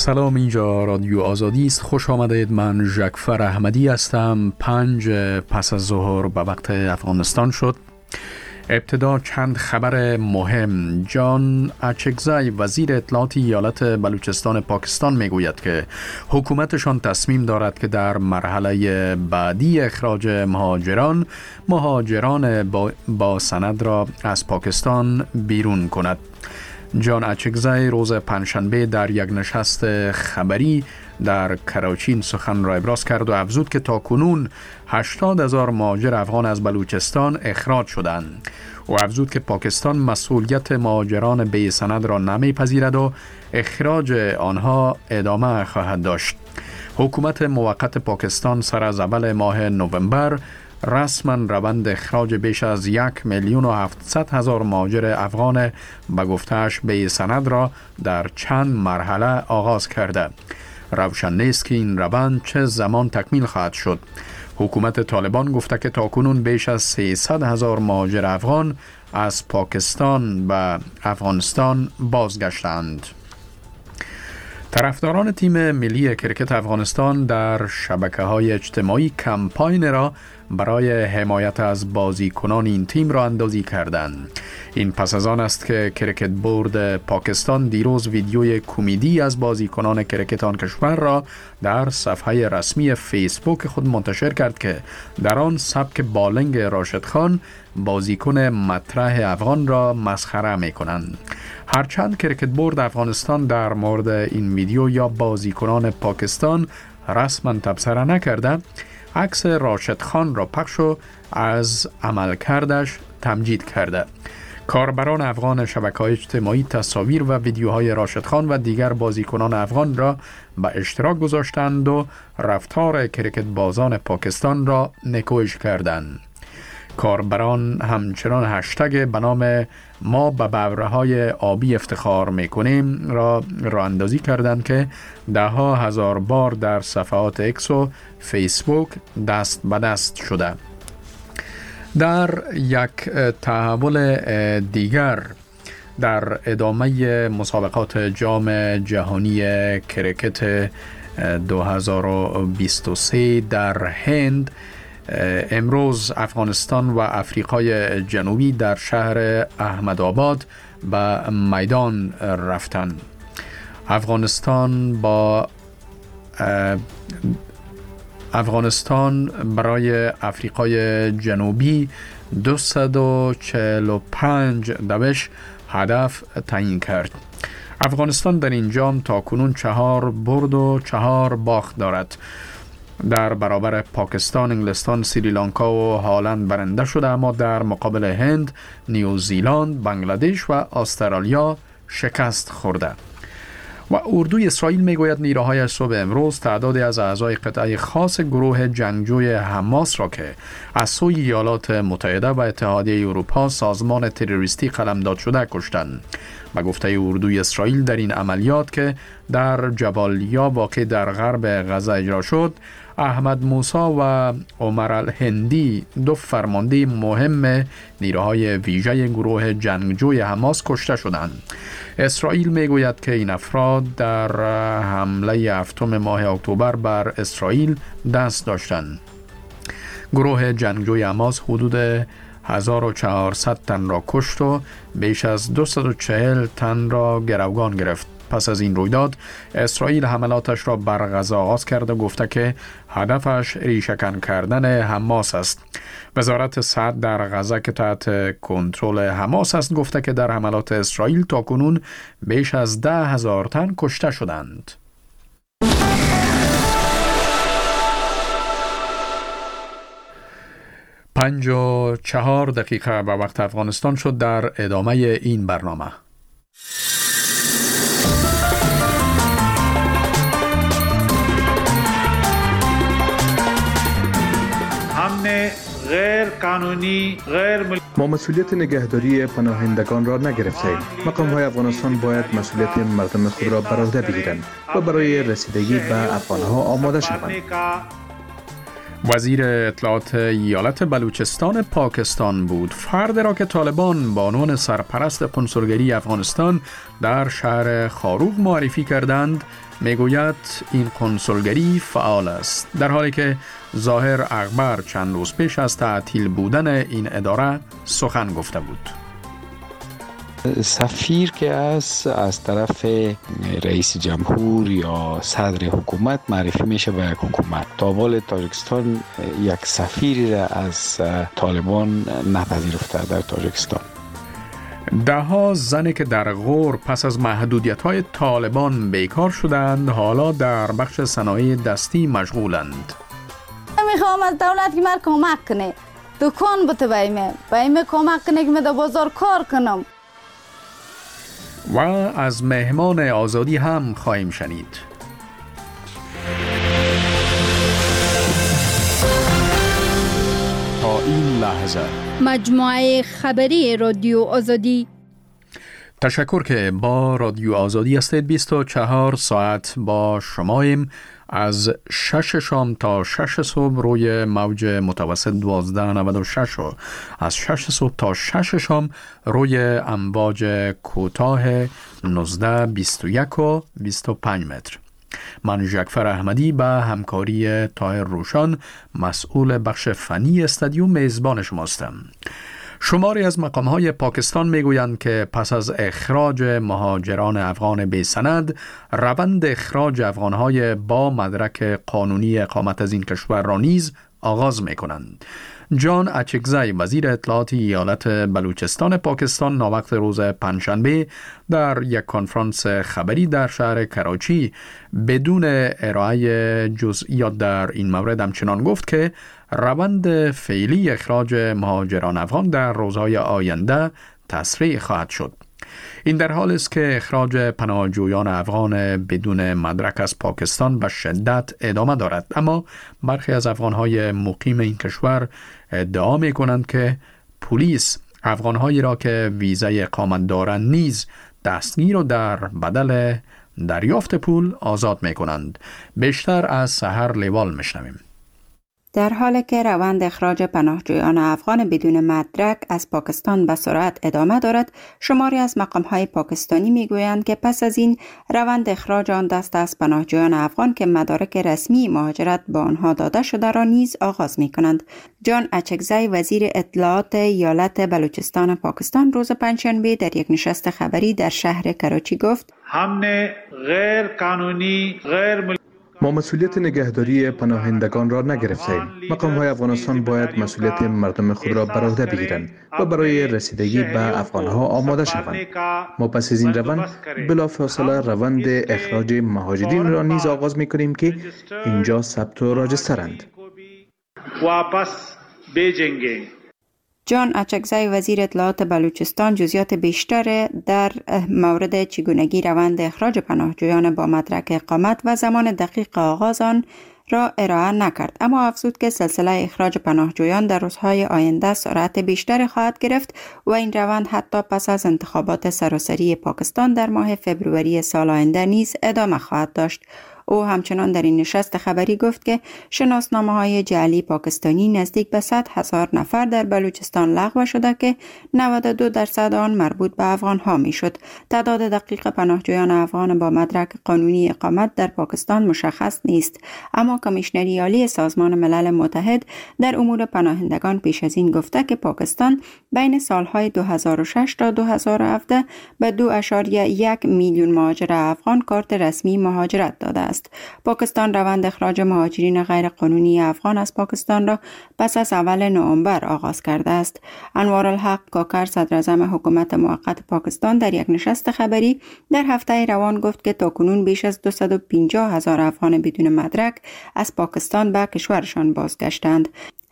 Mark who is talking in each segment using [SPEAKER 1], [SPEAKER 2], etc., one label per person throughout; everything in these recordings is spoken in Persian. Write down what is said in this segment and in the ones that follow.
[SPEAKER 1] سلام، اینجا رادیو آزادی است. خوش آمدید. من ژکفر احمدی هستم. 5 پس از ظهر به وقت افغانستان شد. ابتدا چند خبر مهم. جان اچکزای وزیر اطلاعات ایالت بلوچستان پاکستان میگوید که حکومتشان تصمیم دارد که در مرحله بعدی اخراج مهاجران با سند را از پاکستان بیرون کند. جان اچکزای روز پنجشنبه در یک نشست خبری در کراچی سخن را ابراز کرد و افزود که تاکنون 80,000 مهاجر افغان از بلوچستان اخراج شدند. او افزود که پاکستان مسئولیت مهاجران بی سند را نمیپذیرد و اخراج آنها ادامه خواهد داشت. حکومت موقت پاکستان سر از اول ماه نوامبر رسما روند اخراج بیش از 1,700,000 مهاجر افغان به گفته‌اش بی سند را در چند مرحله آغاز کرده. روشن نیست که این روند چه زمان تکمیل خواهد شد. حکومت طالبان گفته که تاکنون بیش از 300,000 مهاجر افغان از پاکستان به افغانستان بازگشتند. طرفداران تیم ملی کرکت افغانستان در شبکه‌های اجتماعی کمپاین را برای حمایت از بازیکنان این تیم را اندازی کردند. این پس از آن است که کرکت بورد پاکستان دیروز ویدیوی کمدی از بازیکنان کرکت آن کشور را در صفحه رسمی فیسبوک خود منتشر کرد که در آن سبک بالنگ راشد خان بازیکن مطرح افغان را مسخره می کنند. هرچند کرکت بورد افغانستان در مورد این ویدیو یا بازیکنان پاکستان رسما تبصره نکرده، عکس راشد خان را پخش و از عملکردش تمجید کرده. کاربران افغان شبکه‌های اجتماعی تصاویر و ویدیوهای راشد خان و دیگر بازیکنان افغان را به اشتراک گذاشتند و رفتار کرکت بازان پاکستان را نکویش کردند. کاربران همچنان هشتگ به نام ما به ببرهای آبی افتخار میکنیم را اندازی کردند که ده ها هزار بار در صفحات اکس و فیسبوک دست به دست شده. در یک تحول دیگر، در ادامه مسابقات جام جهانی کرکت 2023 در هند، امروز افغانستان و آفریقای جنوبی در شهر احمدآباد به میدان رفتند. افغانستان برای آفریقای جنوبی 245 دوش هدف تعیین کرد. افغانستان در این جام تاکنون 4 برد و 4 باخت دارد. در برابر پاکستان، انگلستان، سریلانکا و هالند برنده شده، اما در مقابل هند، نیوزیلند، بنگلادش و استرالیا شکست خورده. و اردوی اسرائیل میگوید نیروهایش صبح امروز تعدادی از اعضای قطعه خاص گروه جنگجوی حماس را که از سوی ایالات متحده و اتحادیه اروپا سازمان تروریستی قلمداد شده کشتند. به گفته اردوی اسرائیل، در این عملیات که در جبالیا واقع در غرب غزه اجرا شد، احمد موسی و عمر الهندی، 2 فرمانده مهم نیروهای ویژه گروه جنگجوی حماس کشته شدند. اسرائیل میگوید که این افراد در حمله 7 ماه اکتبر بر اسرائیل دست داشتند. گروه جنگجوی حماس حدود 1400 تن را کشت و بیش از 240 تن را گروگان گرفت. پس از این رویداد، اسرائیل حملاتش را بر غزه آغاز کرد و گفته که هدفش ریشه‌کن کردن حماس است. وزارت صحت در غزه که تحت کنترل حماس است گفته که در حملات اسرائیل تاکنون بیش از 10,000 تن کشته شدند. پنج و 4 دقیقه به وقت افغانستان شد. در ادامه این برنامه
[SPEAKER 2] غیر قانونی
[SPEAKER 3] ما مسئولیت نگهداری پناهندگان را نگرفتیم. مقام‌های افغانستان باید مسئولیت مردم خود را بر عهده بگیرند و برای رسیدگی به افغان‌ها آماده شوند.
[SPEAKER 1] وزیر اطلاعات ایالت بلوچستان پاکستان بود. فرد را که طالبان با عنوان سرپرست کنسولگری افغانستان در شهر خاروق معرفی کردند میگوید این کنسولگری فعال است، در حالی که ظاهر اکبر چند روز پیش از تعطیل بودن این اداره سخن گفته بود.
[SPEAKER 2] سفیر که از طرف رئیس جمهور یا صدر حکومت معرفی میشه به یک حکومت. تا حال تاجیکستان یک سفیری را از طالبان نپذیرفته در تاجیکستان.
[SPEAKER 1] ده‌ها زنی که در غور پس از محدودیت‌های طالبان بیکار شدند حالا در بخش صنایع دستی مشغولند.
[SPEAKER 4] میخوام از دولت که من کمک کنه، دکان بده بایمه کمک کنه که من در بازار کار کنم.
[SPEAKER 1] و از مهمان آزادی هم خواهیم شنید. تا این لحظه
[SPEAKER 5] مجموعه خبری رادیو آزادی.
[SPEAKER 1] تشکر که با رادیو آزادی هستید. 24 ساعت با شماییم، از 6 شام تا 6 صبح روی موج متوسط 1296 و از 6 صبح تا 6 شام روی امواج کوتاه 19 21 و 25 متر. من جعفر احمدی به همکاری طاهر روشان مسئول بخش فنی استادیو میزبان شماستم. شماری از مقام‌های پاکستان میگویند که پس از اخراج مهاجران افغان بی سند، روند اخراج افغان‌های با مدرک قانونی اقامت از این کشور را نیز آغاز می‌کنند. جان اچکزی وزیر اطلاعات ایالت بلوچستان پاکستان ناوقت روز پنجشنبه در یک کنفرانس خبری در شهر کراچی بدون ارائه جزئیات در این مورد همچنان گفت که روند فعلی اخراج مهاجران افغان در روزهای آینده تسریع خواهد شد. این در حال است که اخراج پناهجویان افغان بدون مدرک از پاکستان به شدت ادامه دارد، اما برخی از افغانهای مقیم این کشور ادعا می کنند که پلیس افغانهایی را که ویزای اقامت دارند نیز دستگیر و در بدل دریافت پول آزاد می کنند. بیشتر از سحر لیوال میشنویم.
[SPEAKER 6] در حالی که روند اخراج پناهجویان افغان بدون مدرک از پاکستان به سرعت ادامه دارد، شماری از مقام‌های پاکستانی می‌گویند که پس از این روند اخراج آن دسته از پناهجویان افغان که مدارک رسمی مهاجرت به آنها داده شده را نیز آغاز می‌کنند. جان اچکزی وزیر اطلاعات ایالت بلوچستان پاکستان روز پنجشنبه در یک نشست خبری در شهر کراچی گفت:
[SPEAKER 7] همه غیر قانونی
[SPEAKER 3] ما مسئولیت نگهداری پناهندگان را نگرفتیم. مقام‌های افغانستان باید مسئولیت مردم خود را بر عهده بگیرند و برای رسیدگی به افغان‌ها آماده شوند. ما پس از این روند بلافاصله روند اخراج مهاجرین را نیز آغاز می‌کنیم که اینجا ثبت و راجسترند.
[SPEAKER 7] واپس بجنگیں.
[SPEAKER 6] جان اچکزی وزیر اطلاعات بلوچستان جزئیات بیشتر در مورد چگونگی روند اخراج پناهجویان با مدرک اقامت و زمان دقیق آغاز آن را ارائه نکرد، اما افزود که سلسله اخراج پناهجویان در روزهای آینده سرعت بیشتری خواهد گرفت و این روند حتی پس از انتخابات سراسری پاکستان در ماه فوریه سال آینده نیز ادامه خواهد داشت. او همچنان در این نشست خبری گفت که شناسنامه‌های جعلی پاکستانی نزدیک به 100,000 نفر در بلوچستان لغو شده که 92% آن مربوط به افغان‌ها میشد. تعداد دقیق پناهجویان افغان با مدرک قانونی اقامت در پاکستان مشخص نیست، اما کمیشنری عالی سازمان ملل متحد در امور پناهندگان پیش از این گفته که پاکستان بین سالهای 2006 تا 2017 به 2.1 میلیون مهاجر افغان کارت رسمی مهاجرت داده است. پاکستان روند اخراج مهاجرین غیر قانونی افغان از پاکستان را پس از اول نوامبر آغاز کرده است. انوارالحق کاکر صدر اعظم حکومت موقت پاکستان در یک نشست خبری در هفته روان گفت که تاکنون بیش از 250,000 افغان بدون مدرک از پاکستان به کشورشان بازگشتند.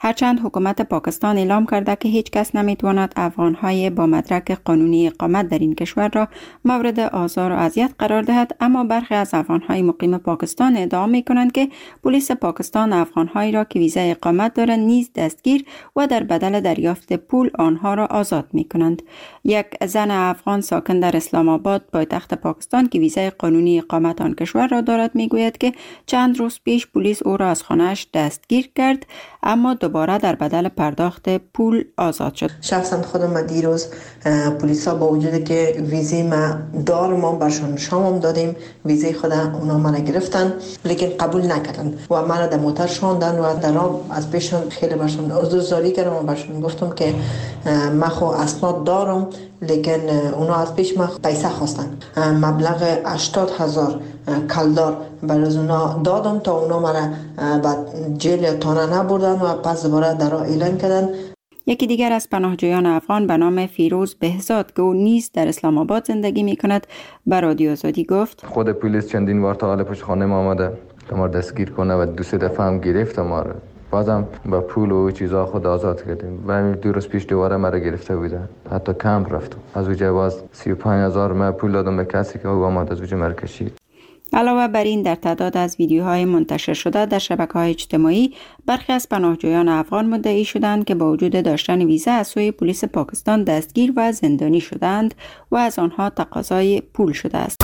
[SPEAKER 6] هرچند حکومت پاکستان اعلام کرده که هیچ کس نمیتواند افغانهای با مدرک قانونی اقامت در این کشور را مورد آزار و اذیت قرار دهد، اما برخی از افغانهای مقیم پاکستان ادعا میکنند که پلیس پاکستان افغانهایی را که ویزای اقامت دارند نیز دستگیر و در بدل دریافت پول آنها را آزاد میکنند. یک زن افغان ساکن در اسلام آباد پایتخت پاکستان که ویزای قانونی اقامت آن کشور را دارد میگوید که چند روز پیش پلیس او را از خانه‌اش دستگیر کرد، اما دوباره در بدل پرداخت پول آزاد شد.
[SPEAKER 8] شخصا خودم دیروز پلیسا با وجود که ویزه ما دارم ما برشان شامم دادیم، ویزه خود اونا من گرفتن لیکن قبول نکردن و من در موتر شوندن و در از پیشون خیلی برشان عذرخواهی کردم و برشان گفتم که من خو اسناد دارم، لیکن اونا از پیش ما پیسه خواستن. مبلغ 80,000 کلدار برای اونا دادم تا اونا مرا بعد جیل یا تانه نبردن و پس دوباره در اعلان کردن.
[SPEAKER 6] یکی دیگر از پناهجویان افغان به نام فیروز بهزاد که او نیز در اسلام آباد زندگی می کند به رادیو آزادی گفت
[SPEAKER 9] خود پلیس چندین بار تا حال پشت خانه ما آمده ما دستگیر کنه و 2-3 دفعه هم گرفت ما رو، بازم با پول و چیزا خود آزاد کردیم و 2 روز پیش دوباره مرا گرفته بودن، حتی کمپ رفتم از اونجا باز 35,000 من پول دادم به کسی که او آمد از اونجا مرا کشید.
[SPEAKER 6] علاوه بر این در تعداد از ویدیوهای منتشر شده در شبکه‌های اجتماعی برخی از پناهجویان افغان مدعی شدند که با وجود داشتن ویزا از سوی پلیس پاکستان دستگیر و زندانی شدند و از آنها تقاضای پول شده است.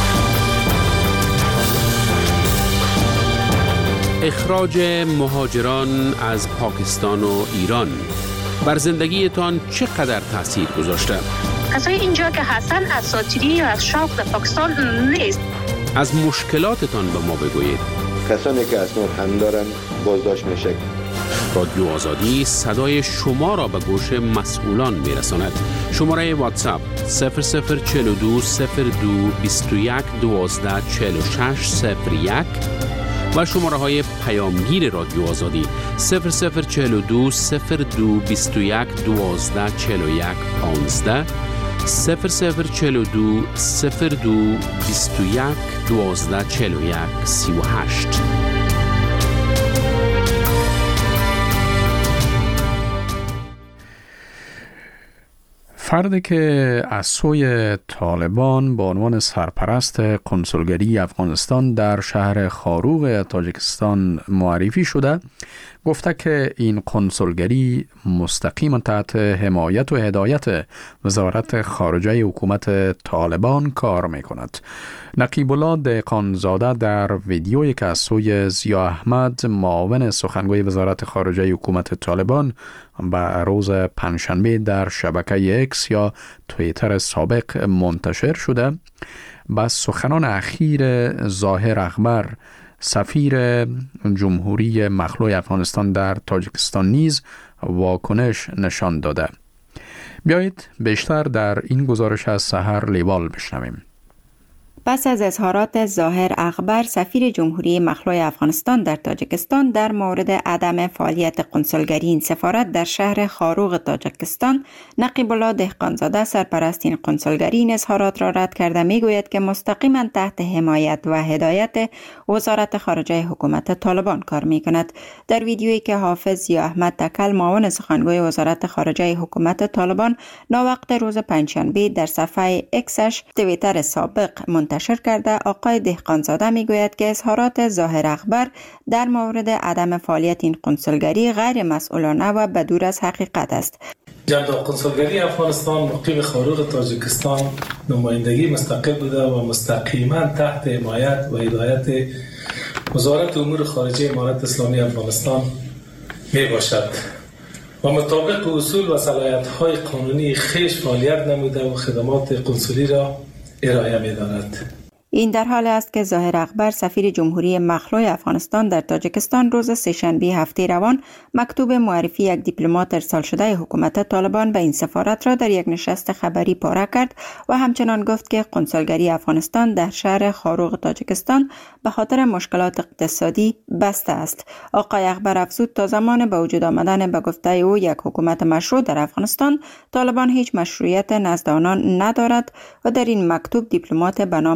[SPEAKER 10] اخراج مهاجران از پاکستان و ایران بر زندگیتان چقدر تاثیر گذاشته؟
[SPEAKER 11] کسای اینجا که هستن اساطیری یا از شوق در پاکستان نیست.
[SPEAKER 10] از مشکلاتتان به ما بگویید.
[SPEAKER 12] کسانی که اسناد هم دارن بازداشت میشه.
[SPEAKER 10] رادیو آزادی صدای شما را به گوش مسئولان میرساند. شماره واتساپ 0042 02 21 12 46 01 و شماره های پیامگیر رادیو آزادی 0042 02 21 12 41 15 0042 02 21 12 41 38.
[SPEAKER 1] فردی که از سوی طالبان به عنوان سرپرست کنسولگری افغانستان در شهر خاروغ تاجیکستان معرفی شده گفته که این کنسولگری مستقیما تحت حمایت و هدایت وزارت خارجه حکومت طالبان کار می کند. نقیب الله دهقانزاده در ویدیویی که از سوی ضیا احمد معاون سخنگوی وزارت خارجه حکومت طالبان به روز پنجشنبه در شبکه اکس یا توییتر سابق منتشر شده با سخنان اخیر ظاهر اخبر سفیر جمهوری مخلوع افغانستان در تاجیکستان نیز واکنش نشان داده. بیایید بیشتر در این گزارش از سحر لیوال بشنویم.
[SPEAKER 6] پس از اظهارات ظاهر اخبر سفیر جمهوری مخلوع افغانستان در تاجیکستان در مورد عدم فعالیت قنسولگری این سفارت در شهر خاروغ تاجیکستان، نقیب الله دهقانزاده سرپرست این قنسولگری این اظهارات را رد کرده میگوید که مستقیما تحت حمایت و هدایت وزارت خارجه حکومت طالبان کار میکند. در ویدیویی که حافظ ضیا احمد تکل معاون سخنگوی وزارت خارجه حکومت طالبان ناوقت روز پنجشنبه در صفحه اکسش توییتر سابق منتشر کرده، آقای دهقانزاده میگوید که اظهارات ظاهر اخبر در مورد عدم فعالیت این قنسولگری غیر مسئولانه و بدور از حقیقت است.
[SPEAKER 13] جناب قنسولگری افغانستان مقیم خاروغ تاجیکستان نمایندگی مستقل بوده و مستقیما تحت حمایت و هدایت وزارت امور خارجه امارت اسلامی افغانستان می باشد و مطابق اصول و صلاحیت‌های قانونی خویش فعالیت نموده و خدمات قنسولی را ارائه می دارد.
[SPEAKER 6] این در حال است که ظاهر اخبر سفیر جمهوری مخلوع افغانستان در تاجیکستان روز سه‌شنبه هفته روان مکتوب معرفی یک دیپلمات ارسال شده حکومت طالبان به این سفارت را در یک نشست خبری پاره کرد و همچنان گفت که قنسولگری افغانستان در شهر خاروغ تاجیکستان به خاطر مشکلات اقتصادی بسته است. آقای اخبر افزود تا زمان به وجود آمدن به گفته او یک حکومت مشروع در افغانستان، طالبان هیچ مشروعیت نزد آنان ندارد و در این مکتوب دیپلمات به نام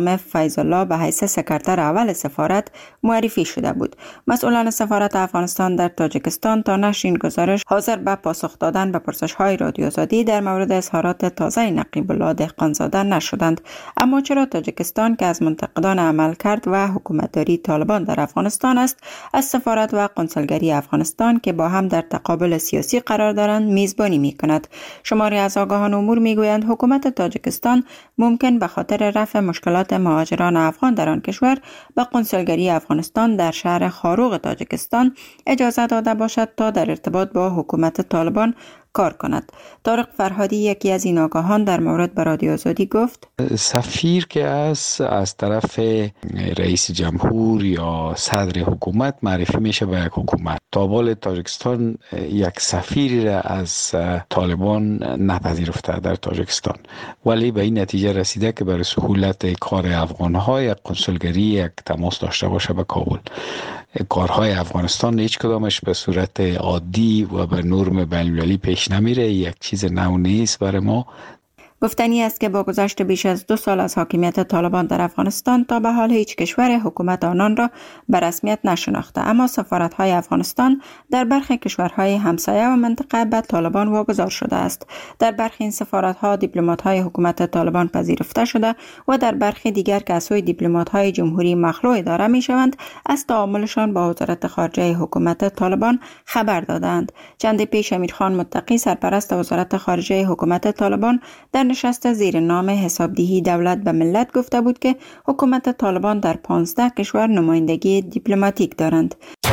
[SPEAKER 6] فیض الله به حیث سکرتر اول سفارت معرفی شده بود. مسئولان سفارت افغانستان در تاجیکستان تا نشر این گزارش حاضر به پاسخ دادن به پرسش‌های رادیو آزادی در مورد اظهارات تازه نقیب الله دهقانزاده نشدند. اما چرا تاجیکستان که از منتقدان عملکرد و حکومتداری طالبان در افغانستان است، از سفارت و قنصلگری افغانستان که با هم در تقابل سیاسی قرار دارند میزبانی می‌کند؟ شماری از آگاهان امور میگویند حکومت تاجیکستان ممکن به خاطر رفع مشکلات مهاجران افغان در آن کشور به قنصلگری افغانستان در شهر خاروق تاجیکستان اجازه داده باشد تا در ارتباط با حکومت طالبان کار کند. طارق فرهادی یکی از این آگاهان در مورد به رادیو آزادی گفت
[SPEAKER 2] سفیر که از طرف رئیس جمهور یا صدر حکومت معرفی میشه به یک حکومت. تا تاجیکستان یک سفیری را از طالبان نپذیرفته در تاجیکستان، ولی به این نتیجه رسیده که برای سهولت کار افغان‌ها یک قنصلگری یک تماس داشته باشه به کابل. کارهای افغانستان هیچ کدامش به صورت عادی و به نرم بین‌المللی پیش نمیره. یک چیز نو نیست برای ما.
[SPEAKER 6] گفتنی است که با گذشت بیش از 2 سال از حاکمیت طالبان در افغانستان تا به حال هیچ کشور حکومت آنان را به رسمیت نشناخته، اما سفارت‌های افغانستان در برخی کشورهای همسایه و منطقه به طالبان واگذار شده است. در برخی این سفارت‌ها دیپلمات‌های حکومت طالبان پذیرفته شده و در برخی دیگر که از سوی دیپلمات‌های جمهوری مخلوع اداره می‌شوند از تعاملشان با وزارت خارجه حکومت طالبان خبر دادند. چند پیش امیرخان متقی سرپرست وزارت خارجه حکومت طالبان در نشست زیر نام حسابدهی دولت به ملت گفته بود که حکومت طالبان در 15 کشور نمایندگی دیپلماتیک دارند.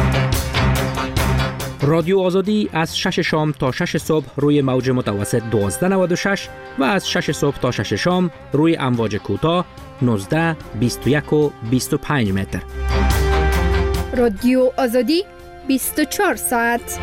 [SPEAKER 14] رادیو آزادی از 6 شام تا 6 صبح روی موج متوسط 1296 و از 6 صبح تا 6 شام روی امواج کوتاه 19، 21 و 25 متر.
[SPEAKER 5] رادیو آزادی 24 ساعت.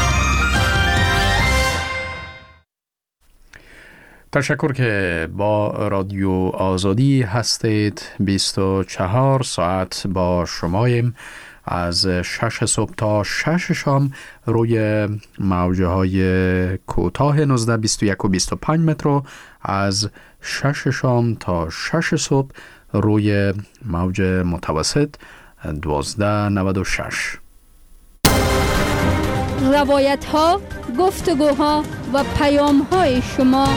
[SPEAKER 1] تشکر که با رادیو آزادی هستید. 24 ساعت با شماییم از 6 صبح تا 6 شام روی موجه های کوتاه 19، 21 و 25 متر و از 6 شام تا 6 صبح روی موج متوسط 1296.
[SPEAKER 5] روایت ها، گفتگوها و پیام های شما.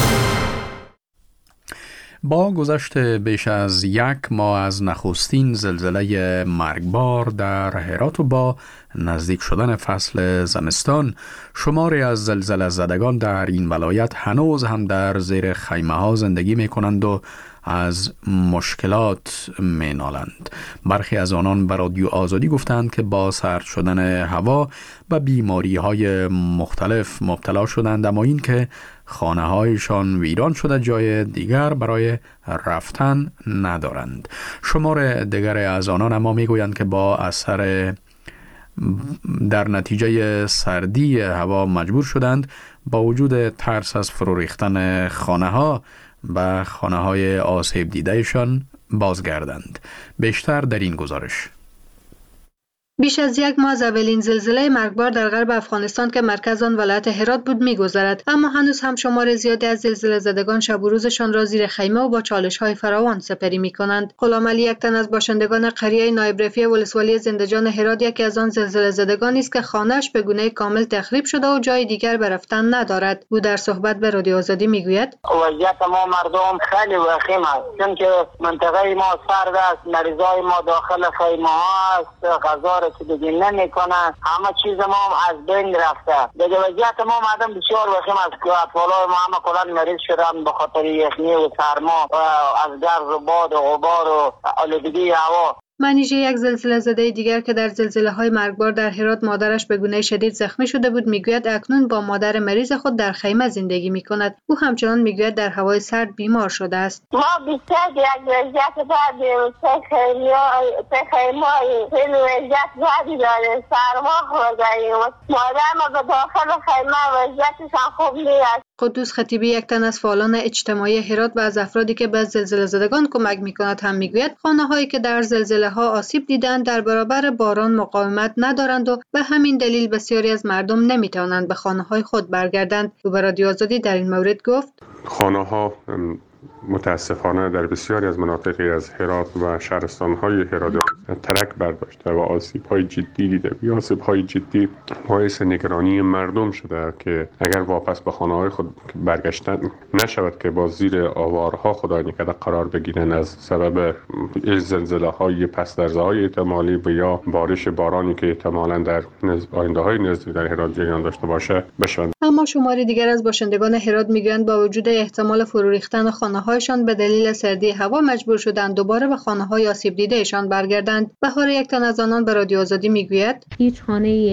[SPEAKER 1] با گذشت بیش از 1 ماه از نخستین زلزله مرگبار در هرات و با نزدیک شدن فصل زمستان، شماری از زلزله زدگان در این ولایت هنوز هم در زیر خیمه ها زندگی می کنند و از مشکلات می نالند. برخی از آنان به رادیو آزادی گفتند که با سرد شدن هوا و بیماری های مختلف مبتلا شدند، اما این که خانه هایشان ویران شده جای دیگر برای رفتن ندارند. شمار دیگر از آنان اما می گویند که با اثر در نتیجه سردی هوا مجبور شدند با وجود ترس از فرو ریختن خانه ها به خانه های آسیب دیدهشان بازگردند. بیشتر در این گزارش.
[SPEAKER 15] بیش از 1 ماه از اولین زلزله مرگبار در غرب افغانستان که مرکز آن ولایت هرات بود می‌گذرد، اما هنوز هم شمار زیادی از زلزله زدگان شب و روزشان را زیر خیمه و با چالش‌های فراوان سپری می‌کنند. غلام علی یک تن از باشندگان قریه نایب رفیع ولسوالی زندجان هرات یکی از آن زلزله زدگانی است که خانه‌اش به گونه کامل تخریب شده و جای دیگر به رفتن ندارد. او در صحبت به رادیو آزادی می‌گوید:
[SPEAKER 16] وضعیت ما مردم خیلی وخیم است، چون که منطقه ما سرد است، مریضای ما داخل خیمه‌ها است، غذا که دیگه نمیکنه، همه چیز ما هم از بین رفته. دیگه وضعیت ما مردم بسیار وخیم است که اطفالای ما همه کلا مریض شدن به خاطر یخنی و سرما و از گرد و باد و غبار و آلودگی هوا.
[SPEAKER 15] منیژه یک زلزله زده دیگر که در زلزله‌های مرگبار در هرات مادرش به گونه شدید زخمی شده بود میگوید اکنون با مادر مریض خود در خیمه زندگی میکند. او همچنان میگوید در هوای سرد بیمار شده است.
[SPEAKER 17] ما بیشتر یک وضعیت داریم، خیلی وضعیت زیادی داریم، سرما خورده‌ایم. مادر ما به داخل خیمه وضعیتشان خوب نیست.
[SPEAKER 15] قدوس خطیبی یک تن از فعالان اجتماعی هرات و از افرادی که به زلزله زدگان کمک میکند هم میگوید خانه‌هایی که در زلزله ها آسیب دیدند در برابر باران مقاومت ندارند و به همین دلیل بسیاری از مردم نمیتوانند به خانه‌های خود برگردند. او به رادیو آزادی در این مورد گفت:
[SPEAKER 18] خانه‌ها متاسفانه در بسیاری از مناطقی از هرات و شهرستان‌های هرات ترک برداشته و آسیب‌های جدی دیده. این آسیب‌های جدی باعث نگرانی مردم شده که اگر واپس به خانه‌های خود برگشتن نشود که با زیر آوارها خدای نکرده قرار بگیرن از سبب زلزله‌های پس درزهای احتمالی و یا بارش بارانی که احتمالاً در آینده‌های نزدیک در هرات جریان داشته باشه بشوند.
[SPEAKER 15] اما شماری دیگر از باشندگان هرات میگویند با وجود احتمال فرو ریختن خانه‌هایشان به دلیل سردی هوا مجبور شدند دوباره به خانه‌های آسیب دیده‌شان برگردند. بهار یک تن از آنان به رادیو آزادی میگوید
[SPEAKER 19] هیچ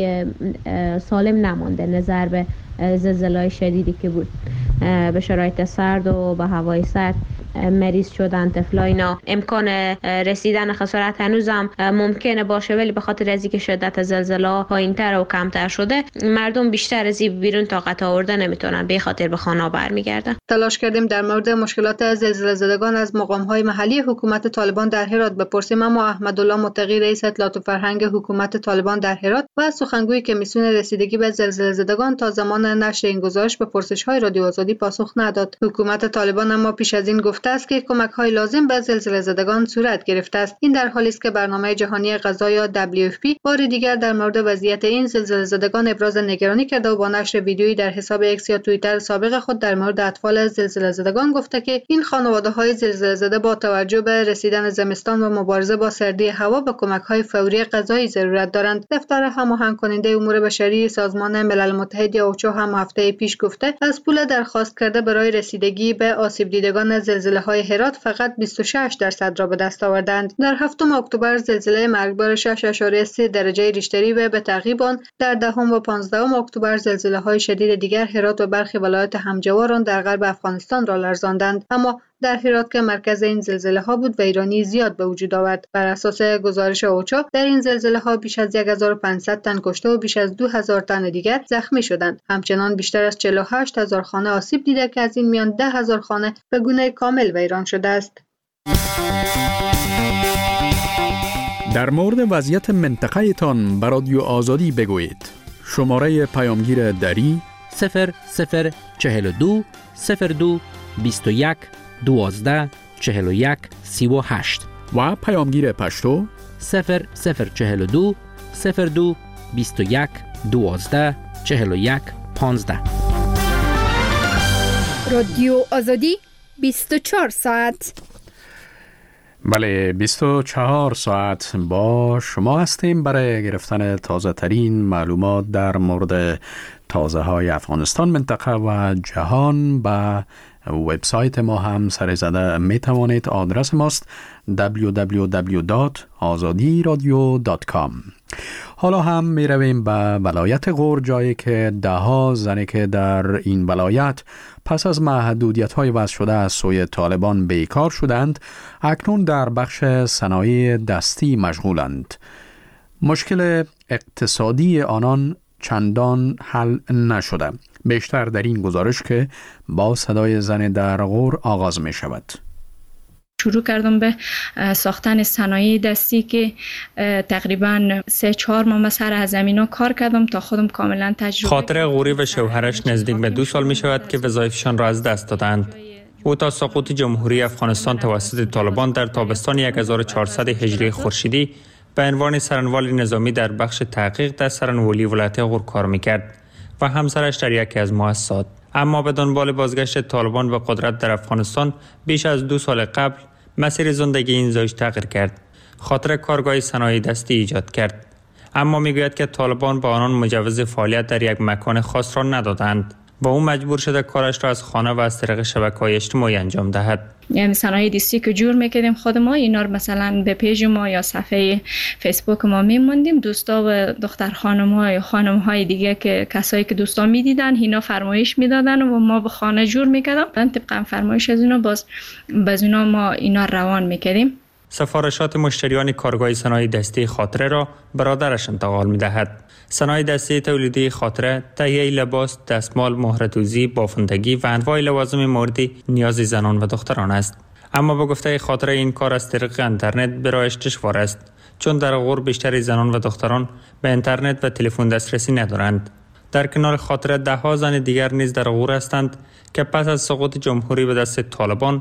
[SPEAKER 19] خانه سالم نمانده نظر به زلزله‌های شدیدی که بود. به شرایط سرد و به هوای سرد مریض شدن طفلا. اینا امکان رسیدن خسارت هنوزم ممکنه باشه، ولی به خاطر از اینکه شدت زلزله پایین‌تر و کمتر شده مردم بیشتر از این بیرون طاقت آورده نمیتونن، به خاطر به خانه برمیگردن.
[SPEAKER 15] تلاش کردیم در مورد مشکلات زلزله زدگان از مقام‌های محلی حکومت طالبان در هرات بپرسیم، اما احمدالله متقی رئیس اطلاعات و فرهنگ حکومت طالبان در هرات و سخنگوی کمیسیون رسیدگی به زلزله زدگان تا زمان نشر این گزارش به پرسش‌های رادیو آزادی پاسخ نداد. حکومت طالبان اما پیش از این گفته است که کمک‌های لازم به زلزله زدگان صورت گرفته است. این در حالی است که برنامه جهانی غذا یا WFP بار دیگر در مورد وضعیت این زلزله زدگان ابراز نگرانی کرده و با نشر ویدیویی در حساب ایکس یا توییتر سابق خود در مورد اطفال زلزله زدگان گفته که این خانواده‌های زلزله زده با توجه به رسیدن زمستان و مبارزه با سردی هوا به کمک‌های فوری غذایی ضرورت دارند. دفتر هماهنگ کننده امور بشری سازمان ملل متحد یا اوچا هم هفته پیش گفته از پول درخواست کرده برای رسیدگی به آسیب دیدگان زلزله‌های هرات فقط 26% را به دست آوردند. در 7 اکتبر زلزله مرگبار 6.3 درجه ریشتری و به تعقیب آن در 10 و 15 اکتبر زلزله‌های شدید دیگر هرات و برخی ولایات همجوار در غرب افغانستان را لرزاندند. اما در هرات که مرکز این زلزله ها بود ویرانی زیاد به وجود آورد. بر اساس گزارش اوچا در این زلزله ها بیش از 1500 تن کشته و بیش از 2000 تن دیگر زخمی شدند. همچنان بیشتر از 48000 خانه آسیب دیده که از این میان 10000 خانه به گونه کامل ویران شده است.
[SPEAKER 1] در مورد وضعیت منطقه تان به رادیو آزادی بگویید. شماره پیامگیر دری 0042 02 21 12 41 38 و پیامگیر پشتو 0042 02 21 12 41 15.
[SPEAKER 5] رادیو آزادی 24 ساعت.
[SPEAKER 1] بله 24 ساعت با شما هستیم برای گرفتن تازه ترین معلومات در مورد تازه های افغانستان، منطقه و جهان. با وبسایت ما هم سر زده می توانید. آدرس ماست www.azadiradio.com. حالا هم می رویم به ولایت غور، جایی که ده‌ها زنی که در این ولایت پس از محدودیت های وضع شده از سوی طالبان بیکار شدند اکنون در بخش صنایع دستی مشغولند. مشکل اقتصادی آنان چندان حل نشده. بیشتر در این گزارش که با صدای زن در غور آغاز می شود.
[SPEAKER 20] شروع کردم به ساختن صنایع دستی که تقریبا 3-4 ماه سر از زمینا کار کردم تا خودم کاملا تجربه.
[SPEAKER 21] خاطر غوری و شوهرش نزدیک به 2 سال می شود که وظایفشان را از دست دادند. او تا سقوط جمهوری افغانستان توسط طالبان در تابستان 1400 هجری خورشیدی به عنوان سرانوال نظامی در بخش تحقیق در سرانوالی ولایت غور کار میکرد و همسرش در یکی از مؤسسات. اما به دنبال بازگشت طالبان به قدرت در افغانستان بیش از 2 سال قبل مسیر زندگی این زوج تغییر کرد. خاطر کارگاه صنایع دستی ایجاد کرد. اما میگوید که طالبان با آنان مجوز فعالیت در یک مکان خاص را ندادند و او مجبور شده کارش را از خانه و از طریق شبکه‌های اجتماعی انجام دهد.
[SPEAKER 20] یعنی صنایع دستی که جور میکردیم خود ما، اینا رو مثلا به پیج ما یا صفحه فیسبوک ما میموندیم. دوستا و دختر خانم‌ها یا خانم‌های دیگه که کسایی که دوستا میدیدن اینا فرمایش میدادن و ما به خانه جور میکردیم. طبقا فرمایش از اینا باز اینا ما اینا روان میکردیم.
[SPEAKER 21] سفارشات مشتریان کارگاه صنایع دستی خاطره را برادرش انتقال می‌دهد. صنایع دستی تولیدی خاطره تهیه لباس، دستمال، مهره‌دوزی، بافندگی و انواع لوازم مورد نیاز زنان و دختران است. اما به گفته خاطره این کار از طریق اینترنت برایش دشوار است، چون در غور بیشتر زنان و دختران به اینترنت و تلفن دسترسی ندارند. در کنار خاطره 10 زن دیگر نیز در غور هستند که پس از سقوط جمهوری به دست طالبان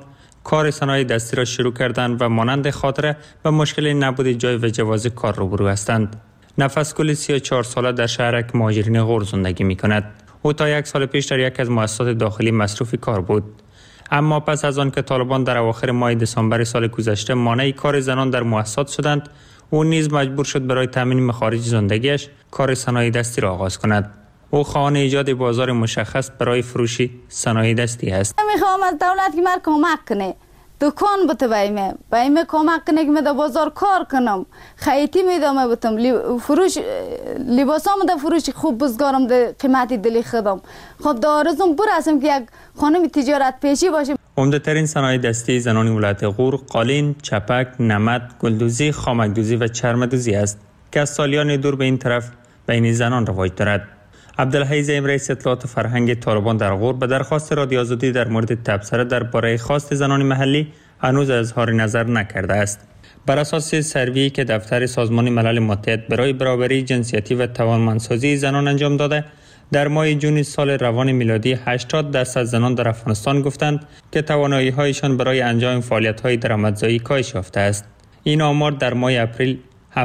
[SPEAKER 21] کار صنایع دستی را شروع کردند و مانند خاطره و مشکل نبود جای و جواز کار روبرو هستند. نفسگل 34 ساله در شهرک مهاجرین غور زندگی می کند. او تا 1 سال پیش در یک از مؤسسات داخلی مصروف کار بود. اما پس از آن که طالبان در اواخر ماه دسامبر سال گذشته مانع کار زنان در مؤسسات شدند، او نیز مجبور شد برای تامین مخارج زندگیش کار صنایع دستی را آغاز کند. او خواهان ایجاد بازار مشخص برای فروش صنایع دستی است.
[SPEAKER 4] میخوام از دولت که من کمک کنه، دکان بته بایم کمک کنه که من در بازار کار کنم، خیاطی میدم بتم، فروش لباسام در فروش خوب بزگارم در قیمتی دلی خودم. خب دارزم برسم که یک خانم تجارت پیشی باشه.
[SPEAKER 21] عمده ترین صنایع دستی زنان ولایت غور قالین، چپک، نمد، گلدوزی، خامکدوزی و چرمدوزی است که از سالیان دور به این طرف بین زنان رواج دارد. عبدالحی زعیم رئیس اطلاعات فرهنگ طالبان در غور به درخواست رادیو آزادی در مورد تبصره درباره خواست زنان محلی هنوز اظهار نظر نکرده است. بر اساس سروی که دفتر سازمان ملل متحد برای برابری جنسیتی و توانمندسازی زنان انجام داده، در ماه جون سال روان میلادی 80% زنان در افغانستان گفتند که توانایی‌هایشان برای انجام فعالیت‌های درآمدزایی کاهش یافته است. این آمار در ماه اپریل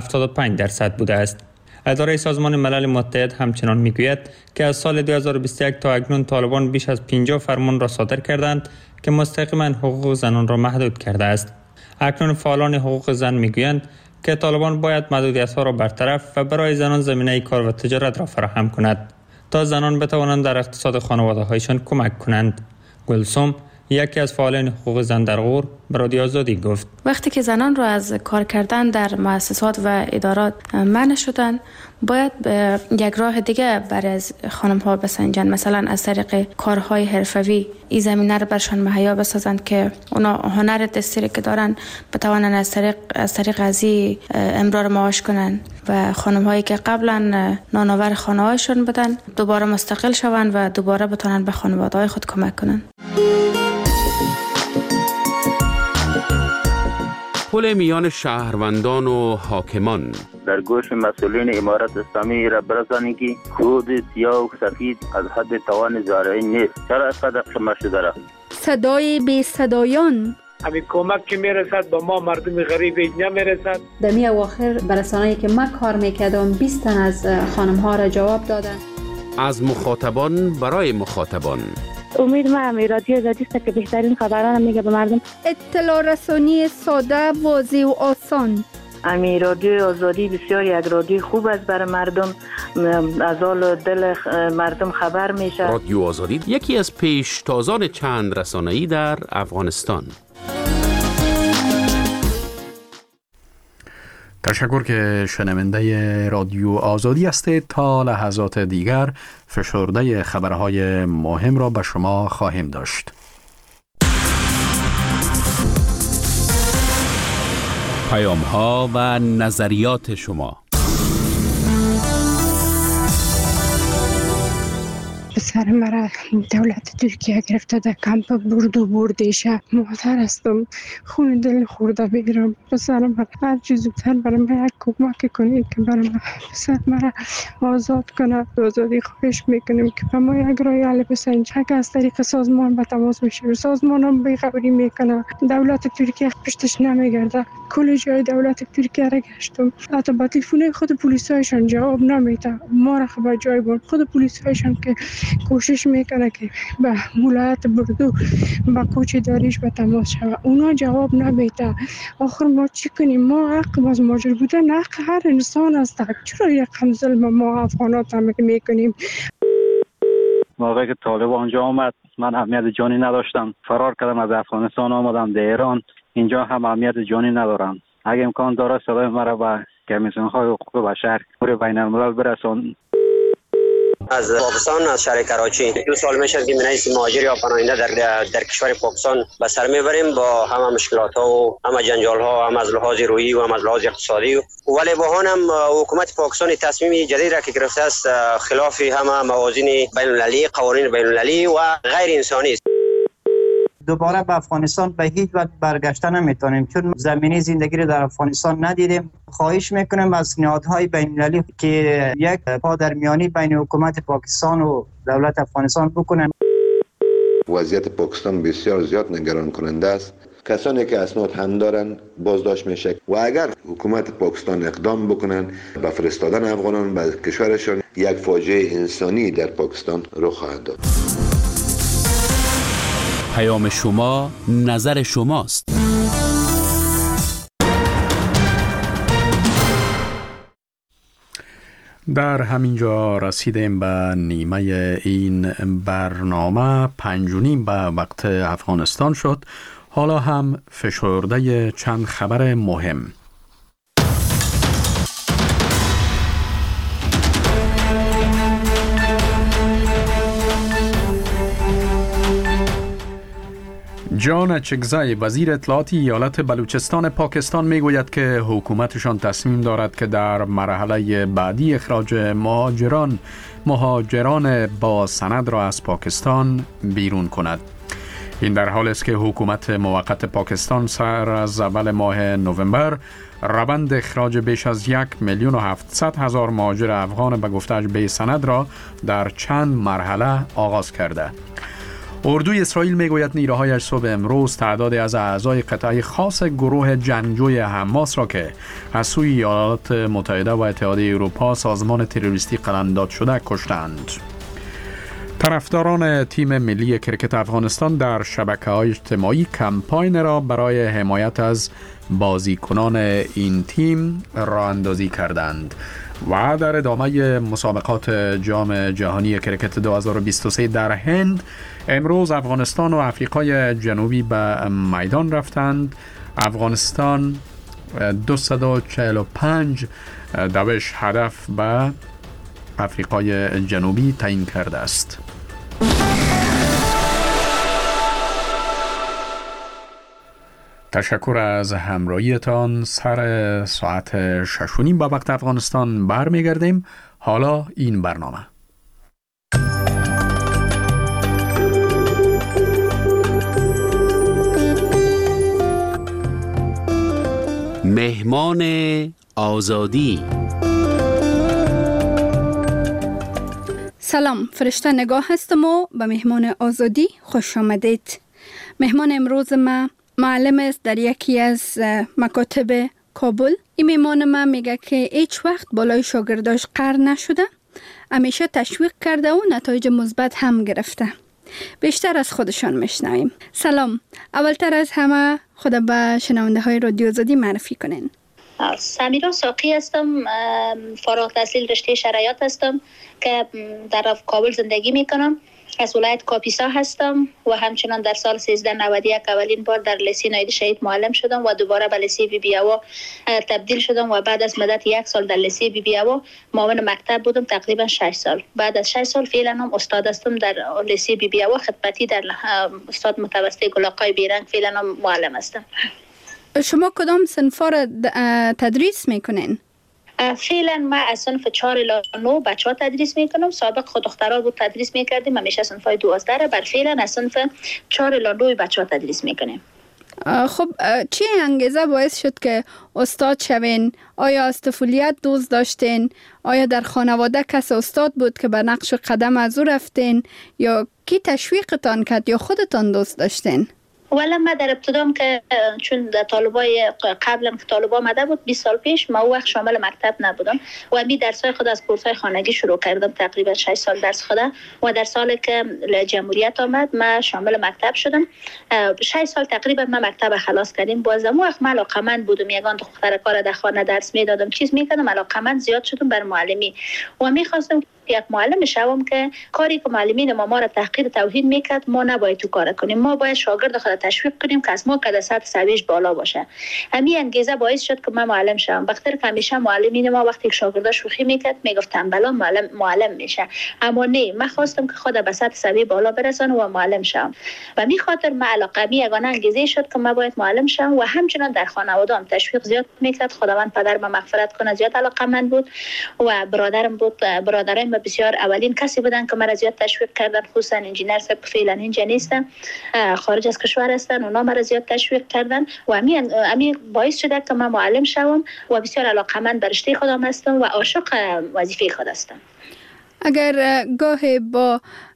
[SPEAKER 21] 75% بوده است. اداره سازمان ملل متحد همچنان میگوید که از سال 2021 تا اکنون طالبان بیش از 50 فرمان را صادر کردند که مستقیما حقوق زنان را محدود کرده است. اکنون فعالان حقوق زن میگویند که طالبان باید محدودیت‌ها را برطرف و برای زنان زمینه کار و تجارت را فراهم کند تا زنان بتوانند در اقتصاد خانواده‌هایشان کمک کنند. گلسوم یکی از فعالان حقوق زن در غور به رادیو آزادی گفت
[SPEAKER 22] وقتی که زنان را از کار کردن در مؤسسات و ادارات منع شدن، باید یک راه دیگه برای خانم ها بسنجن، مثلا از طریق کارهای حرفوی این زمینه رو برشان مهیا بسازند که اونا هنر دستی که دارن بتوانند از طریق ازی امرار معاش کنن و خانم هایی که قبلا نانآور خانه هایشون بودن دوباره مستقل شوند و دوباره بتونن به خانواده های خود کمک کنن.
[SPEAKER 10] پل میان شهروندان و حاکمان
[SPEAKER 23] در گوش مسئولین امارت اسلامی را برسانید که خود سیاه و سفید از حد توان زارعی نیست. چرا اینقدر خمه شده را؟
[SPEAKER 5] صدای بی صدایان
[SPEAKER 7] همین کمک که میرسد با ما مردم غریب نمیرسد.
[SPEAKER 24] در می اواخر برسانه‌ای که من کار میکردم 20 تن از خانم ها را جواب دادن.
[SPEAKER 10] از مخاطبان برای مخاطبان.
[SPEAKER 25] امید ما رادیو آزادی است که بهترین خبران میگه به مردم.
[SPEAKER 5] اطلاع رسانی ساده، واضح و آسان.
[SPEAKER 25] رادیو آزادی بسیار یک رادیو خوب است برای مردم، از حال دل مردم خبر میشه.
[SPEAKER 10] رادیو آزادی یکی از پیشتازان چند رسانه‌ای در افغانستان.
[SPEAKER 1] تشکر که شنونده رادیو آزادی هستید. تا لحظات دیگر فشرده خبرهای مهم را به شما خواهیم داشت.
[SPEAKER 10] پیام‌ها و نظریات شما.
[SPEAKER 26] پسر مرا دولت ترکیه گرفته در کمپ برد و بردیشه. مادر هستم، خون دل خورده بگیرم. پسر مرا هر چیز زودتر برای من یک کمک کنید که برای من پسر مرا آزاد کنه. آزادی خواهش میکنیم که به ما یک راه حل بسنجه که از طریق سازمان به تماس میشه. سازمان هم بیخبری میکنه، دولت ترکیه پشتش نمیگرده. کل جای دولت ترکیه را گشتم، حتی با تلفن خود پلیسایشان جواب نمیده. ما را خبر جای بود خود پلیسایشان که کوشش میکنه که به ولایت بردو با کوچ داریش به تماس شود، اونا جواب نمیده. آخر ما چی کنیم؟ ما حق از ماجر بودن حق هر انسان است. چرا یک هم ظلم ما افغانات هم میکنیم؟
[SPEAKER 27] موقعی که طالب آنجا آمد من اهمیت جانی نداشتم، فرار کردم از افغانستان آمدم در ایران. اینجا هم اهمیت جانی ندارم. اگه امکان داره صدای مرا به کمیسیون‌های حقوق بشر پور بین الملل برسان.
[SPEAKER 28] از پاکستان، از شهر کراچی 2 سال میشه که من مهاجر یا پناهنده در کشور پاکستان به سر میبریم با همه مشکلات ها و همه جنجال ها، هم از لحاظ روحی و هم از لحاظ اقتصادی. ولی با هم حکومت پاکستان تصمیم جدید را که گرفته است خلاف همه موازین بین المللی، قوانین بین المللی و غیر انسانی است.
[SPEAKER 29] دوباره به افغانستان به هیچ وجه برگشته نمیتونیم چون زمینه زندگی رو در افغانستان ندیدیم. خواهش میکنم از نهادهای بین المللی که یک پادرمیانی بین حکومت پاکستان و دولت افغانستان بکنن.
[SPEAKER 12] وضعیت پاکستان بسیار زیاد نگران کننده است. کسانی که اسناد هم دارن بازداشت میشه و اگر حکومت پاکستان اقدام بکنن به فرستادن افغانان به کشورشان، یک فاجعه انسانی در پاکستان رخ خواهد داد.
[SPEAKER 10] پیام شما، نظر شماست.
[SPEAKER 1] در همین جا رسیدیم به نیمه این برنامه. 5:30 به وقت افغانستان شد. حالا هم فشرده چند خبر مهم. جان چگزای وزیر اطلاعاتی ایالت بلوچستان پاکستان میگوید که حکومتشان تصمیم دارد که در مرحله بعدی اخراج مهاجران با سند را از پاکستان بیرون کند. این در حالی است که حکومت موقت پاکستان سر از اول ماه نوامبر روند اخراج بیش از 1,700,000 مهاجر افغان به گفته‌اش بی سند را در چند مرحله آغاز کرده. اردوی اسرائیل میگوید نیروهایش صبح امروز تعدادی از اعضای قطعه خاص گروه جنگجوی حماس را که از سوی ایالات متحده و اتحادیه اروپا سازمان تروریستی قلمداد شده کشتند. طرفداران تیم ملی کرکت افغانستان در شبکه‌های اجتماعی کمپاین را برای حمایت از بازیکنان این تیم راه اندازی کردند. و در ادامه مسابقات جام جهانی کرکت 2023 در هند امروز افغانستان و آفریقای جنوبی به میدان رفتند. افغانستان 245 دوش هدف به آفریقای جنوبی تعیین کرده است. تشکر از همراهیتان. سر ساعت 6:30 به وقت افغانستان برمیگردیم. حالا این برنامه.
[SPEAKER 10] مهمان آزادی.
[SPEAKER 5] سلام، فرشته نگاه هستم و به مهمان آزادی خوش آمدید. مهمان امروز ما معلم است در یکی از مکاتب کابل. این مهمان من میگه که هیچ وقت بالای شاگرداش قهر نشده، همیشه تشویق کرده و نتایج مثبت هم گرفته. بیشتر از خودشان میشنویم. سلام، اولتر از همه خود به شنونده های رادیو آزادی معرفی کنین.
[SPEAKER 2] سمیرا ساقی هستم، فارغ التحصیل رشته شرایط هستم که در کابل زندگی میکنم. از ولایت کاپیسا هستم و همچنان در سال 1391 اولین بار در لیسه ناید شهید معلم شدم و دوباره به لیسه بی بی هوا تبدیل شدم و بعد از مدت 1 سال در لیسه بی بی هوا معاون مکتب بودم، تقریبا 6 سال. بعد از 6 سال فعلا هم استاد هستم در لیسه بی بی هوا خدمتی در استاد متوسط گل‌آقای بیرنگ، فعلا هم معلم هستم.
[SPEAKER 5] شما کدام صنفا را تدریس میکنین؟
[SPEAKER 2] فعلا ما از صنف 4 الی 9 بچه‌ها تدریس میکنم. سابق خود دخترها بود تدریس میکردیم، همیشه صنفای 12 را بر فعلا از صنف 4 الی 9 بچه‌ها تدریس میکنیم.
[SPEAKER 5] خب چی انگیزه باعث شد که استاد شوین؟ آیا از طفولیت دوست داشتین؟ آیا در خانواده کس استاد بود که به نقش قدم از او رفتین؟ یا کی تشویقتان کرد یا خودتان دوست داشتین؟
[SPEAKER 2] ولی ما در ابتدام که چون در طالبای قبلا که طالب آمده بود 20 سال پیش، ما وقت شامل مکتب نبودم و می درسای خود از کورسای خانگی شروع کردم، تقریبا 6 سال درس خودم و در سالی که جمهوریت آمد ما شامل مکتب شدم. 6 سال تقریبا ما مکتب خلاص کردیم. بازم وقت ما علاقمند بودم، یگان دختر کار در خانه درس میدادم، چیز میکردم، علاقمند زیاد شدم بر معلمی و میخواستم یک معلم شوم که کاری که معلمین ما را تحقیر توهین میکرد ما نباید تو کار کنیم، ما باید شاگرد خود تشویق کنیم که از ما که سطح سویش بالا باشه. همین انگیزه باعث شد که من معلم شوم. بخاطر که همیشه معلمین ما وقتی که شاگرد شوخی میکرد میگفتن بلا معلم میشه، اما نه، من خواستم که خود به سطح سوی بالا برسانم و معلم شوم و می خاطر من علاقه یگانه انگیزه شد که من باید معلم شوم و همچنان در خانواده‌ام تشویق زیاد میکرد. خداوند پدرم مغفرت کنه، زیاد علاقه‌مند بود و برادرم بود. برادرایم بسیار اولین کسی بودن که مرا زیاد تشویق کردن، خصوصا انجینر صاحب فعلا اینجا نیستن، خارج از کشور هستن، اونا مرا زیاد تشویق کردن و همین باعث شده که من معلم شوم و بسیار علاقه‌مند به رشته خودم هستم و عاشق وظیفه خود هستم.
[SPEAKER 5] اگر گاهی با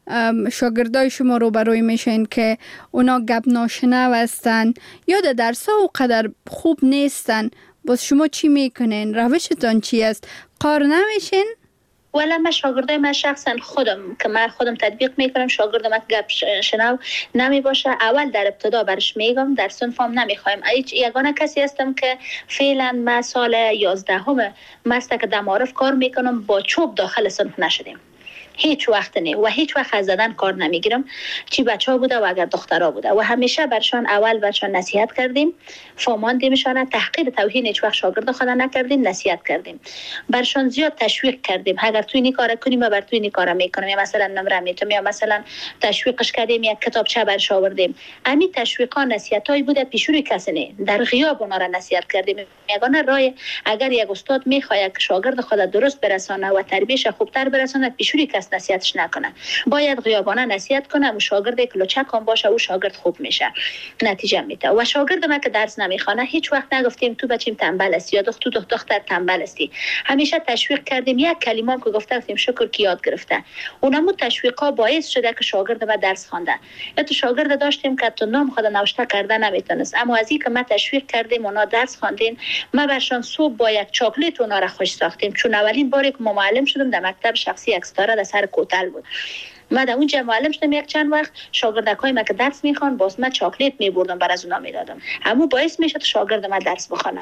[SPEAKER 5] شاگردای شما روبروی میشین که اونا گپ ناشنو هستن یا در درس ها قدر خوب نیستن، باز شما چی میکنین؟ روشتان چی است؟ قار نمیشین؟
[SPEAKER 2] ولی من شاگردای من شخصا خودم که من خودم تطبیق میکنم، شاگردم گپ شنو نمی باشه اول در ابتدا برش میگم، در صنفم نمیخوایم. یگانه کسی هستم که فعلا من سال 11 مست که در معارف کار میکنم، با چوب داخل صنف نشدیم هیچ وقت نه و هیچ وقت از زدن کار نمیگیرم، چی بچه ها بوده و اگر دخترها بوده، و همیشه برشان اول برشان نصیحت کردیم، فهماندیمشان، تحقیر توهین هیچ وقت شاگرد خود نکردیم، نصیحت کردیم، برشان زیاد تشویق کردیم اگر توی این کار کنیم ما بر توی این کار میکنیم، یا مثلا نمره میتونم، یا مثلا تشویقش کردیم، یک کتابچه برش آوردیم. همین تشویقا نصیحتایی بوده پیشوری کسی نه، در غیاب اونا را نصیحت کردیم. یگانه راه اگر یک استاد میخواد که شاگرد خود درست برسانه و تربیتش خوبتر برسانه، پیشوری کس نصیحتش نکنه، باید غیابانه نصیحت کنه. و شاگردی که لچک هم باشه او شاگرد خوب میشه، نتیجه میده. و شاگرد ما که درس نمیخونه هیچ وقت نگفتیم تو بچیم تنبل هستی یا دختر تنبل هستی، همیشه تشویق کردیم. یک کلمه هم که گفتیم شکر که یاد گرفته، اونمو تشویقا باعث شده که شاگرد ما درس خوانده. یا تو شاگرد داشتیم که تو نام خود نوشته کرده نمیتونست، اما از اینکه ما تشویق کردیم اونا درس خواندین، ما برشان صبح با یک چاکلیت اونا را خوش ساختیم، چون اولین باری که معلم شدم در مکتب شخصی یک ستاره در سر کوتل بود. ما در اونجا معلم شدم یک چند وقت، شاگردکای ما که درس میخوان باز من چاکلیت میبردم بر از اونا میدادم، همون باعث میشد شاگرد ما درس بخونه.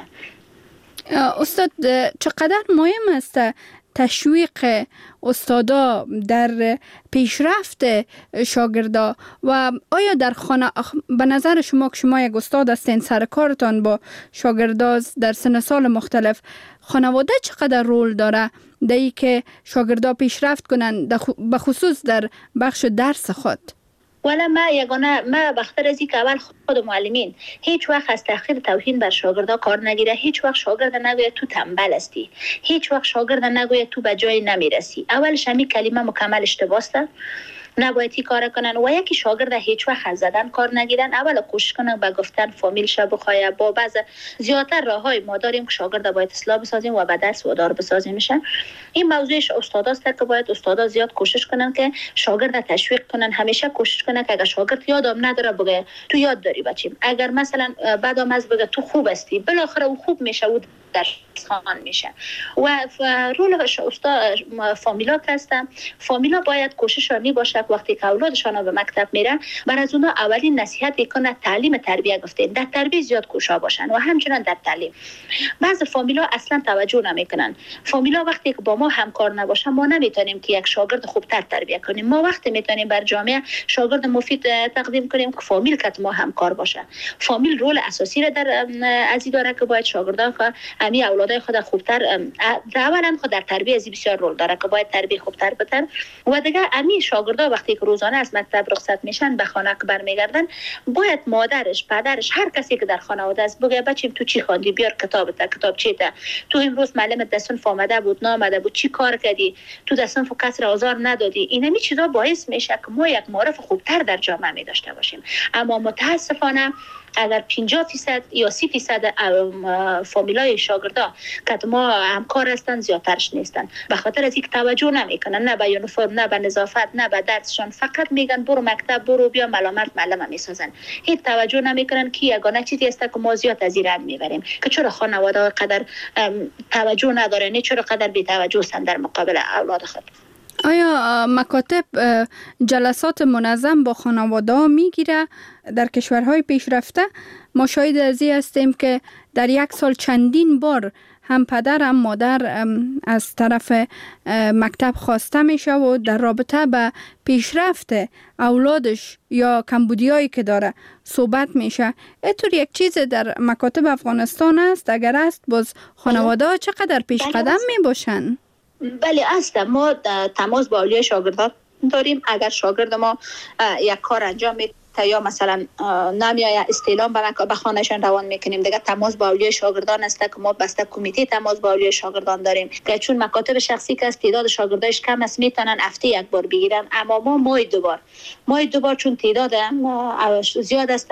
[SPEAKER 5] استاد چقدر مهم است تشویق استادا در پیشرفت شاگردا و آیا در خانه به نظر شما که شما یک استاد هستین، سر کارتان با شاگردا در سن سال مختلف، خانواده چقدر رول داره در ای که شاگردا پیشرفت کنن به خصوص در بخش درس خود؟
[SPEAKER 2] ولی ما بخاطر از اینکه اول خود معلمین هیچ وقت از تحقیر توهین بر شاگردا کار نگیره، هیچ وقت شاگرد نگوید تو تنبل هستی، هیچ وقت شاگرد نگوید تو به جای نمیرسی. اولش همین کلمه مکمل اشتباه است، نباید کار کنن. و یکی شاگرد هیچ وقت از زدن کار نگیرن، اول کوشش کنن با گفتن فامیل شه بخواه. با بعض زیادتر راههای ما داریم که شاگرد باید اصلاح بسازیم و به درس وادار بسازیم میشن. این موضوعش استاداست که باید استادا زیاد کوشش کنن که شاگرد تشویق کنن، همیشه کوشش کنن که اگر شاگرد یادم نداره بگه تو یاد داری بچیم، اگر مثلا بعدم از بگه تو خوب هستی، بالاخره او خوب میشه و درس خوان میشه. و رول استاد فامیلا که هستن، فامیلا باید کوشش رانی باشه وقتی که اولادشان به مکتب میرن بر از اونا اولین نصیحت کنه تعلیم تربیت گفتین، در تربیت زیاد کوشا باشن و همچنان در تعلیم. بعض فامیلا اصلا توجه نمیکنن. فامیلا وقتی که با ما همکار نباشه ما نمیتونیم که یک شاگرد خوبتر تربیت کنیم. ما وقتی میتونیم بر جامعه شاگرد مفید تقدیم کنیم که فامیل که ما همکار باشه. فامیل رول اساسی را در ازی داره که باید شاگردان امی اولادای خود خوبتر اولا خود در تربیت ازی بسیار رول داره که باید تربیت خوبتر بتن. و دیگه امی شاگردا وقتی که روزانه از مکتب رخصت میشن به خانه که برمیگردن، باید مادرش، پدرش، هر کسی که در خانواده است بگه بچیم تو چی خواندی، بیار کتاب چیته، تو امروز معلمت در صنف آمده بود نامده بود، چی کار کردی، تو در صنف کسر آزار ندادی. این چیزا باعث میشه که ما یک معرف خوبتر در جامعه می داشته باشیم. اما متاسفانه اگر 50% یا 30% فامیلای شاگردا که ما همکار هستن زیادترش نیستن، به خاطر از اینکه توجه نمیکنن نه به یونیفرم، نه به نظافت، نه به درسشان، فقط میگن برو مکتب، برو بیا، ملامت معلم میسازن. هیچ توجه نمیکنن که یگانه چیزی است که ما زیاد از این رنگ میبریم که چرا خانواده قدر توجه ندارن، چرا قدر بی توجه هستن در مقابل اولاد خود.
[SPEAKER 5] آیا مکاتب جلسات منظم با خانواده میگیره؟ در کشورهای پیشرفته ما شاهد از این هستیم که در یک سال چندین بار هم پدر هم مادر از طرف مکتب خواسته میشه و در رابطه به پیشرفت اولادش یا کمبودیایی که داره صحبت میشه. اینطور یک چیز در مکاتب افغانستان است؟ اگر است باز خانواده ها چقدر پیش قدم میباشن؟
[SPEAKER 2] بله است. ما تماس با اولیای شاگردان داریم. اگر شاگرد ما یک کار انجام میده یا مثلا نمیای استعلام به خانهشان روان میکنیم، دیگه تماس با اولیای شاگردان است که ما بسته کمیته تماس با اولیای شاگردان داریم که چون مکاتب شخصی که تعداد شاگرداش کم است میتونن هفته یک بار بگیرن، اما ما ماهی دو بار چون تعداد زیاد است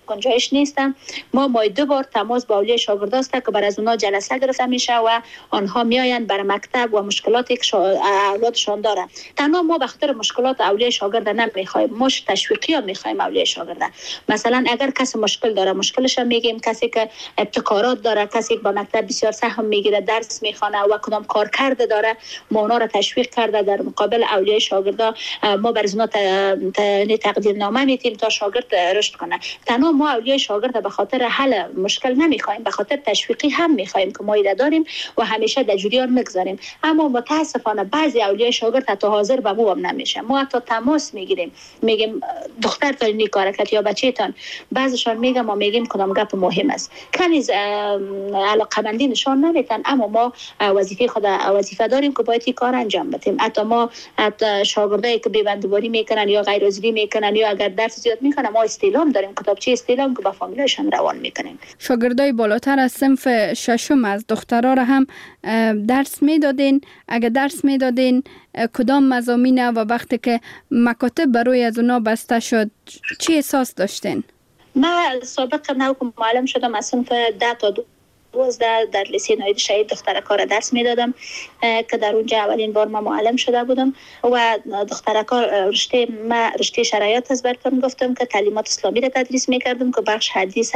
[SPEAKER 2] گنجایش نیستم. ما مای 2 بار تماس با اولیای شاگرد است که بر از اونها جلسه گرفته میشه و آنها میآیند بر مکتب و مشکلاتی که اولادشان داره. تنها ما به خاطر مشکلات اولیای شاگرد نمیخوایم، ما تشویقی ها میخوایم اولیای شاگرد. مثلا اگر کسی مشکل داره مشکلش میگیم، کسی که ابتکارات داره، کسی که با مکتب بسیار سهم میگیره، درس میخونه و کدام کار کرده داره، ما اونا را تشویق کرده در مقابل اولیای شاگردا ما بر اونا تقدیرنامه میتیم تا شاگرد رشد کنه. تنها ما اولیای شاگرد به خاطر حل مشکل نمیخوایم، به خاطر تشویقی هم میخوایم که ما ایده داریم و همیشه در جریان میگذاریم. اما متاسفانه بعضی اولیای شاگرد حتی حاضر به مو هم نمیشه. ما حتی تماس میگیریم، میگیم دخترتان نی کار کرد یا بچه‌تان، بعضیشان میگم ما میگیم کدام گپ مهم است، کنیز علاقمندی نشان نمیدن، اما ما وظیفه داریم که باید این کار انجام بدیم. حتی ما شاگردایی که بی‌بندوباری میکنن یا غیر حاضری میکنن یا اگر درس زیاد میکنن، ما استعلام داریم، کتابچه استعلام که با فامیلایشان روان میکنیم.
[SPEAKER 5] شاگردای بالاتر از صنف ششم از دخترها را هم درس میدادین؟ اگر درس میدادین کدام مضامین و وقتی که مکاتب برای از اونا بسته شد چی احساس داشتین؟
[SPEAKER 2] من سابق نو که معلم شدم از صنف 10 تا 12 در لیسه ناید شهید دخترکار درس میدادم که در اونجا اولین بار ما معلم شده بودم و دخترکار رشته شرایط از برکم گفتم که تعلیمات اسلامی را تدریس میکردم که بخش حدیث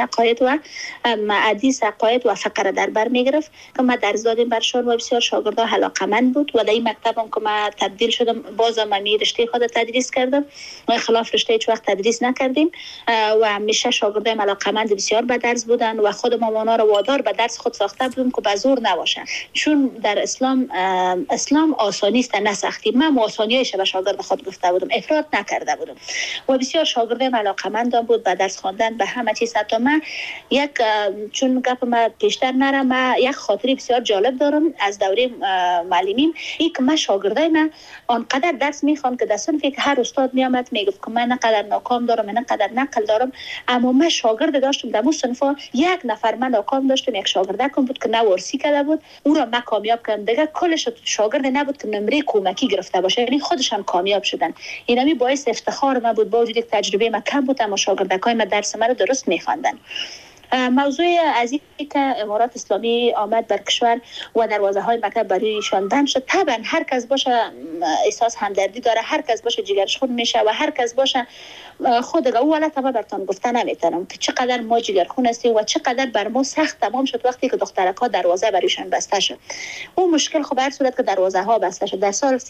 [SPEAKER 2] عقاید و فقه در بر میگرفت که ما درس دادیم برشان و بسیار شاگردا علاقمند بود و در این مکتبم که ما تبدیل شدم بازم من رشته خود تدریس کردم و خلاف رشته هیچ وقت تدریس نکردیم و همیشه شاگردان علاقمند بسیار به درس بودن و خودم اونا رو وادار به درس خود ساخته بودم که به زور نباشه، چون در اسلام آسانی است نه سختی. من آسانیش به شاگرد خود گفته بودم، افراط نکرده بودم و بسیار شاگردم علاقمندم بود به درس خواندن به همه چیز. حتی من چون گپ ما بیشتر نره، من یک خاطری بسیار جالب دارم از دوره معلمیم. این که من شاگردای من آنقدر درس میخوان که در صنفی که هر استاد میامد میگفت که من نقدر ناکام دارم، من نقدر نقل دارم، اما من شاگرد داشتم در اون صنفا یک نفر من ناکام داشتم، یک شاگردکم بود که نوارسی کرده بود، او را من کامیاب کردم. دیگه کلش شاگرد نبود که نمره کمکی گرفته باشه، یعنی خودشان کامیاب شدن. اینمی باعث افتخار من بود، با وجودی که تجربه من کم بود اما شاگردکای من درس من رو درست میخواندن. موضوع از این که امارات اسلامی آمد بر کشور و دروازه های مکتب برایشان بند شد، طبعا هر کس باشه احساس همدردی داره، هر کس باشه جگرش خون میشه و هر کس باشه خود او حالت ما براتون گفته نمیتونم که چقدر ما جگرخون هستیم و چقدر بر ما سخت تمام شد وقتی که دخترکا دروازه برایشان بسته شد. اون مشکل خب هر صورت که دروازه ها بسته شد در سال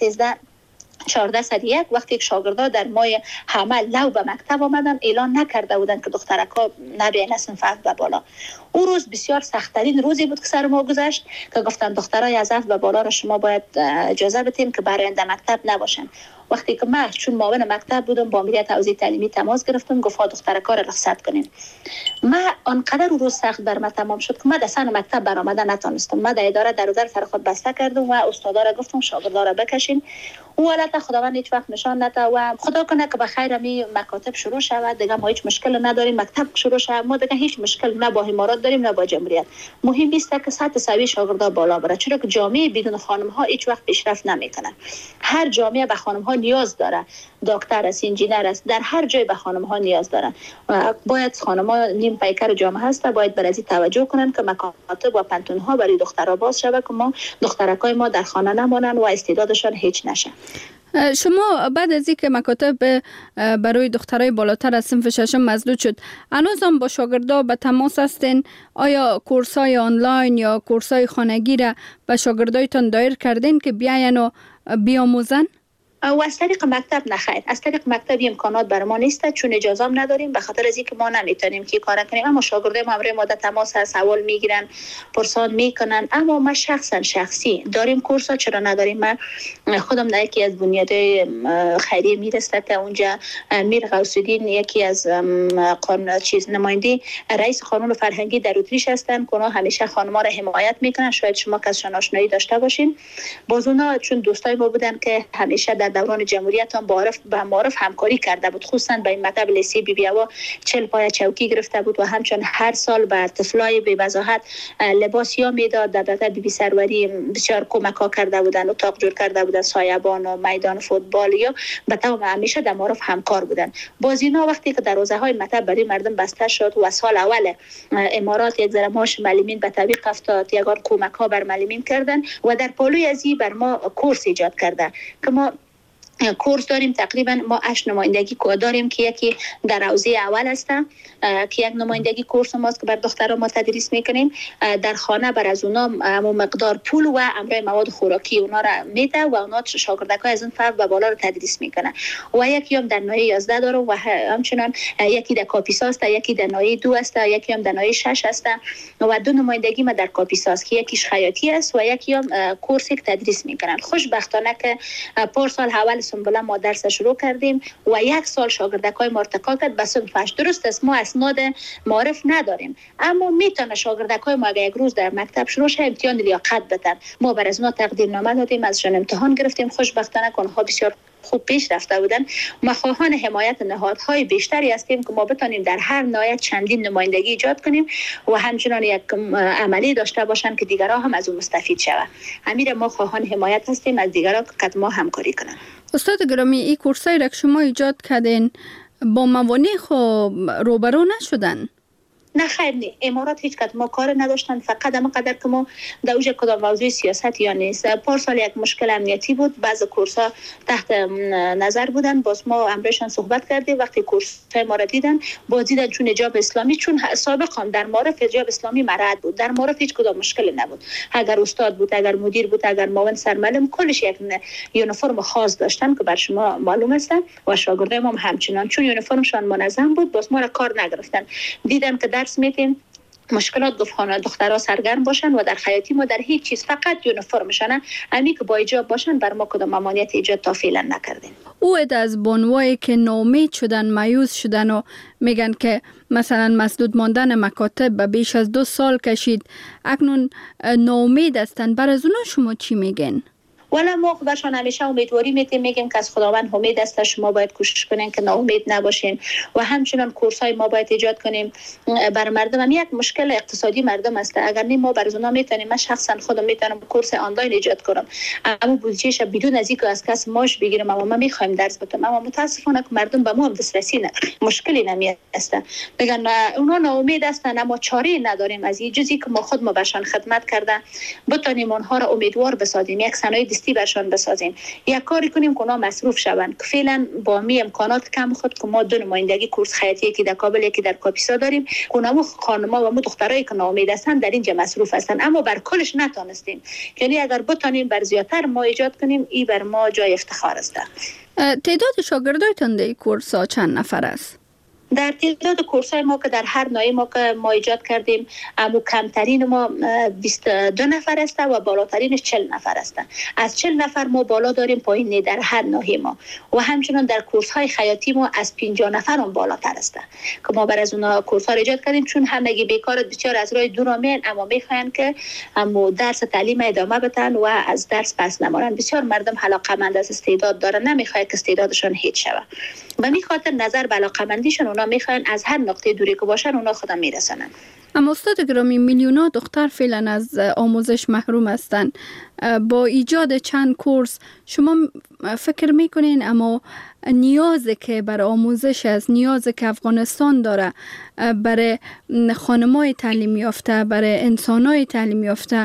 [SPEAKER 2] 1401 وقتی که شاگردا در ماه حمل نو به مکتب آمدن، اعلان نکرده بودن که دخترکا نبیاین صنف به بالا. اون روز بسیار سخت‌ترین روزی بود که سر ما گذشت که گفتن دخترای از به بالا را شما باید اجازه بدین که برای مکتب نباشن. وقتی که من چون معاون مکتب بودم با مدیر توزیع تعلیمی تماس گرفتم، گفت دخترکا را رخصت کنین. من آنقدر روز سخت بر من تمام شد که من در سن مکتب برآمده نتونستم. من در اداره در سر خود بسته کردم و استادا را گفتم شاگردا را بکشین. او حالت خداوند هیچ وقت نشان نده و خدا کنه که بخیر می مکاتب شروع شود، دیگه ما هیچ مشکل نداریم، مکتب شروع شود، ما دیگه هیچ مشکل نه با امارات داریم نه با جمهوریت. مهم است که سطح سوی شاگردا بالا بره، چرا که جامعه بدون خانم ها هیچ وقت پیشرفت نمیکنه. هر جامعه به خانم ها نیاز داره، دکتر است، انجینر است، در هر جای به خانم ها نیاز دارن و باید خانم ها نیم پیکر جامعه هست، باید بر ازی توجه کنن که مکاتب و پنتون ها برای دخترها باز شود که ما دخترکای ما در خانه نمانن و استعدادشان هیچ نشه.
[SPEAKER 5] شما بعد از اینکه مکاتب برای دخترای بالاتر از صنف ششم مسدود شد، هنوز هم با شاگردا به تماس هستین؟ آیا کورسای آنلاین یا کورسای خانگی را به شاگردایتان دایر کردین که بیاین و بیاموزن؟
[SPEAKER 2] و از طریق مکتب نخیر، از طریق مکتب امکانات بر ما نیست، چون اجازه هم نداریم، به خاطر از اینکه ما نمیتونیم که کار کنیم. اما شاگردای ما برای مدت تماس هست، سوال میگیرن، پرسان میکنن. اما ما شخصی داریم کورسا، چرا نداریم؟ من خودم در یکی از بنیادهای خیریه میرسته که اونجا میر غوث‌الدین یکی از نماینده رئیس قانون فرهنگی در اتریش هستن که همیشه خانم‌ها را حمایت میکنن. شاید شما کسشان آشنایی داشته باشین. باز اونا چون دوستای ما بودن که همیشه در دوران جمهوریت هم با معارف همکاری کرده بود، خصوصا به این مطلب لیسه بی بی هوا 40 پای چوکی گرفته بود و همچنین هر سال به طفلای بی وضاحت لباس یا میداد. در بی بی سروری بسیار کمک ها کرده بودن، اتاق جور کرده بودن، سایبان و میدان فوتبال یا به تمام همیشه در معارف همکار بودن. باز اینا وقتی که دروازه های مطلب برای مردم بسته شد و سال اول امارات یک ذره معاش معلمین به تعویق افتاد، یگان کمک ها بر معلمین کردن و در پالوی ازی بر ما کورس ایجاد کرده که ما کورس داریم. تقریبا ما 8 نمایندگی داریم که یکی در حوزه اول است که یک نمایندگی کورس ماست که بر دختران ما تدریس میکنیم. در خانه بر از اونا مقدار پول و امرای مواد خوراکی اونا را میده و اونا شاگردکای از اون فرد به بالا رو تدریس میکنه. و یکی هم در نایه 11 داره و همچنان یکی در کاپیسا است، یکی در نایه 2 است، یکی هم در نایه 6 است و 2 نمایندگی ما در کاپیسا است که یکیش خیاطی است و یکی هم کورسی که تدریس میکنن. خوشبختانه که پارسال اول سنبله ما درس شروع کردیم و 1 سال شاگردکای ما ارتقا کرد به صنف 8. درست است ما اسناد معرف نداریم، اما میتونه شاگردکای ما اگه یک روز در مکتب شروع شه امتحان لیاقت بدن. ما بر از اونا تقدیم نامه دادیم، ازشان امتحان گرفتیم. خوشبختانه اونها بسیار خوب پیش رفته بودن. ما خواهان حمایت نهادهای بیشتری هستیم که ما بتونیم در هر نهاد چندین نمایندگی ایجاد کنیم و همچنان یک عملی داشته باشن که دیگرها هم از اون مستفید شوند. امیر ما خواهان حمایت هستیم از دیگرها که ما همکاری کنن.
[SPEAKER 5] استاد گرامی، این کورسایی را که شما ایجاد کردین با موانع روبرو نشدن؟
[SPEAKER 2] نه خیر نی، امارات هیچ کدام ما کار نداشتن، فقط اما قدر که ما در اوج کدام موضوع سیاست یا نیست. پارسال یک مشکل امنیتی بود، بعض کورس‌ها تحت نظر بودن، باز ما امرشان صحبت کردیم. وقتی کورس‌های ما را دیدن باز دیدن چون حجاب اسلامی، چون سابق هم در معرف حجاب اسلامی مراد بود، در معرف هیچ کدام مشکلی نبود. اگر استاد بود، اگر مدیر بود، اگر معاون سرمعلم، کلش یک یونیفرم خاص داشتن که بر شما معلوم است و شاگردای ما همچنان چون یونیفرمشان منظم بود باز ما را کار نگرفتن. دیدم که درس میتیم مشکلات گفتخانه دخترها سرگرم باشن و در خیاطی ما در هیچ چیز فقط یونیفرمشانه امی که با حجاب باشن بر ما کدام ممانعت ایجاد تا فعلا نکردیم.
[SPEAKER 5] او از بانوایی که ناامید شدن، مایوس شدن و میگن که مثلا مسدود ماندن مکاتب به بیش از 2 سال کشید، اکنون ناامید هستن، بر از اونا شما چی میگن؟
[SPEAKER 2] ولی ما برشان همیشه امیدواری میگیم که از خداوند امید است، شما باید کوشش کنین که ناامید نباشین و همچنان کورس‌های ما باید ایجاد کنیم بر مردم. هم یک مشکل اقتصادی مردم است، اگر نه ما بر اونا میتونیم، من شخصا خودم میتونم کورس آنلاین ایجاد کنم اما بودجهش بدون از اینکه از کس ماش بگیرم اما ما میخوایم درس بدم، اما متاسفانه که مردم به ما هم دسترسی ندارن، مشکلی نمیست. بگن اونا ناامید هستن اما چاره نداریم از این جزی که ما خود ما برشان خدمت کرده بتونیم اونها را امیدوار بسازیم، یک صنایع برشان بسازیم، یک کاری کنیم که اونا مصروف شوند. که فعلا با می امکانات کم خود که ما 2 نمایندگی کورس خیاطی یکی در کابل یکی در کاپیسا داریم، اونمو خانم‌ها و مو دخترایی که ناامید هستن در اینجا مصروف هستن، اما بر کلش نتونستیم. یعنی اگر بتونیم بر زیاتر ما ایجاد کنیم این بر ما جای افتخار است.
[SPEAKER 5] تعداد شاگردایتان در کورس ها چند نفر است؟
[SPEAKER 2] در تعداد کورس‌های ما که در هر نایه ما که ما ایجاد کردیم، اما کمترین ما 22 نفر است و بالاترینش 40 نفر است. از 40 نفر ما بالا داریم پایین در هر ناحیه ما و همچنان در کورس‌های خیاطی ما از 50 نفر هم بالاتر است که ما بر از اونها کورس‌ها ایجاد کردیم، چون همگی بیکار بسیار از راه دور میان اما میخواین که درس تعلیم ادامه بدن و از درس پس نمونن. بسیار مردم علاقه‌مند از استعداد دارن، نمیخواد که استعدادشون هیچ شود. به این خاطر نظر به علاقه‌مندیشون اونا میخوان از هر نقطه دوری که باشن اونا خودم میرسونن.
[SPEAKER 5] اما استاد گرامی، میلیون‌ها دختر فعلا از آموزش محروم هستند. با ایجاد چند کورس شما فکر میکنین اما نیازی که برای آموزش است، نیازی که افغانستان داره برای خانم‌های تعلیم یافته، برای انسان‌های تعلیم یافته،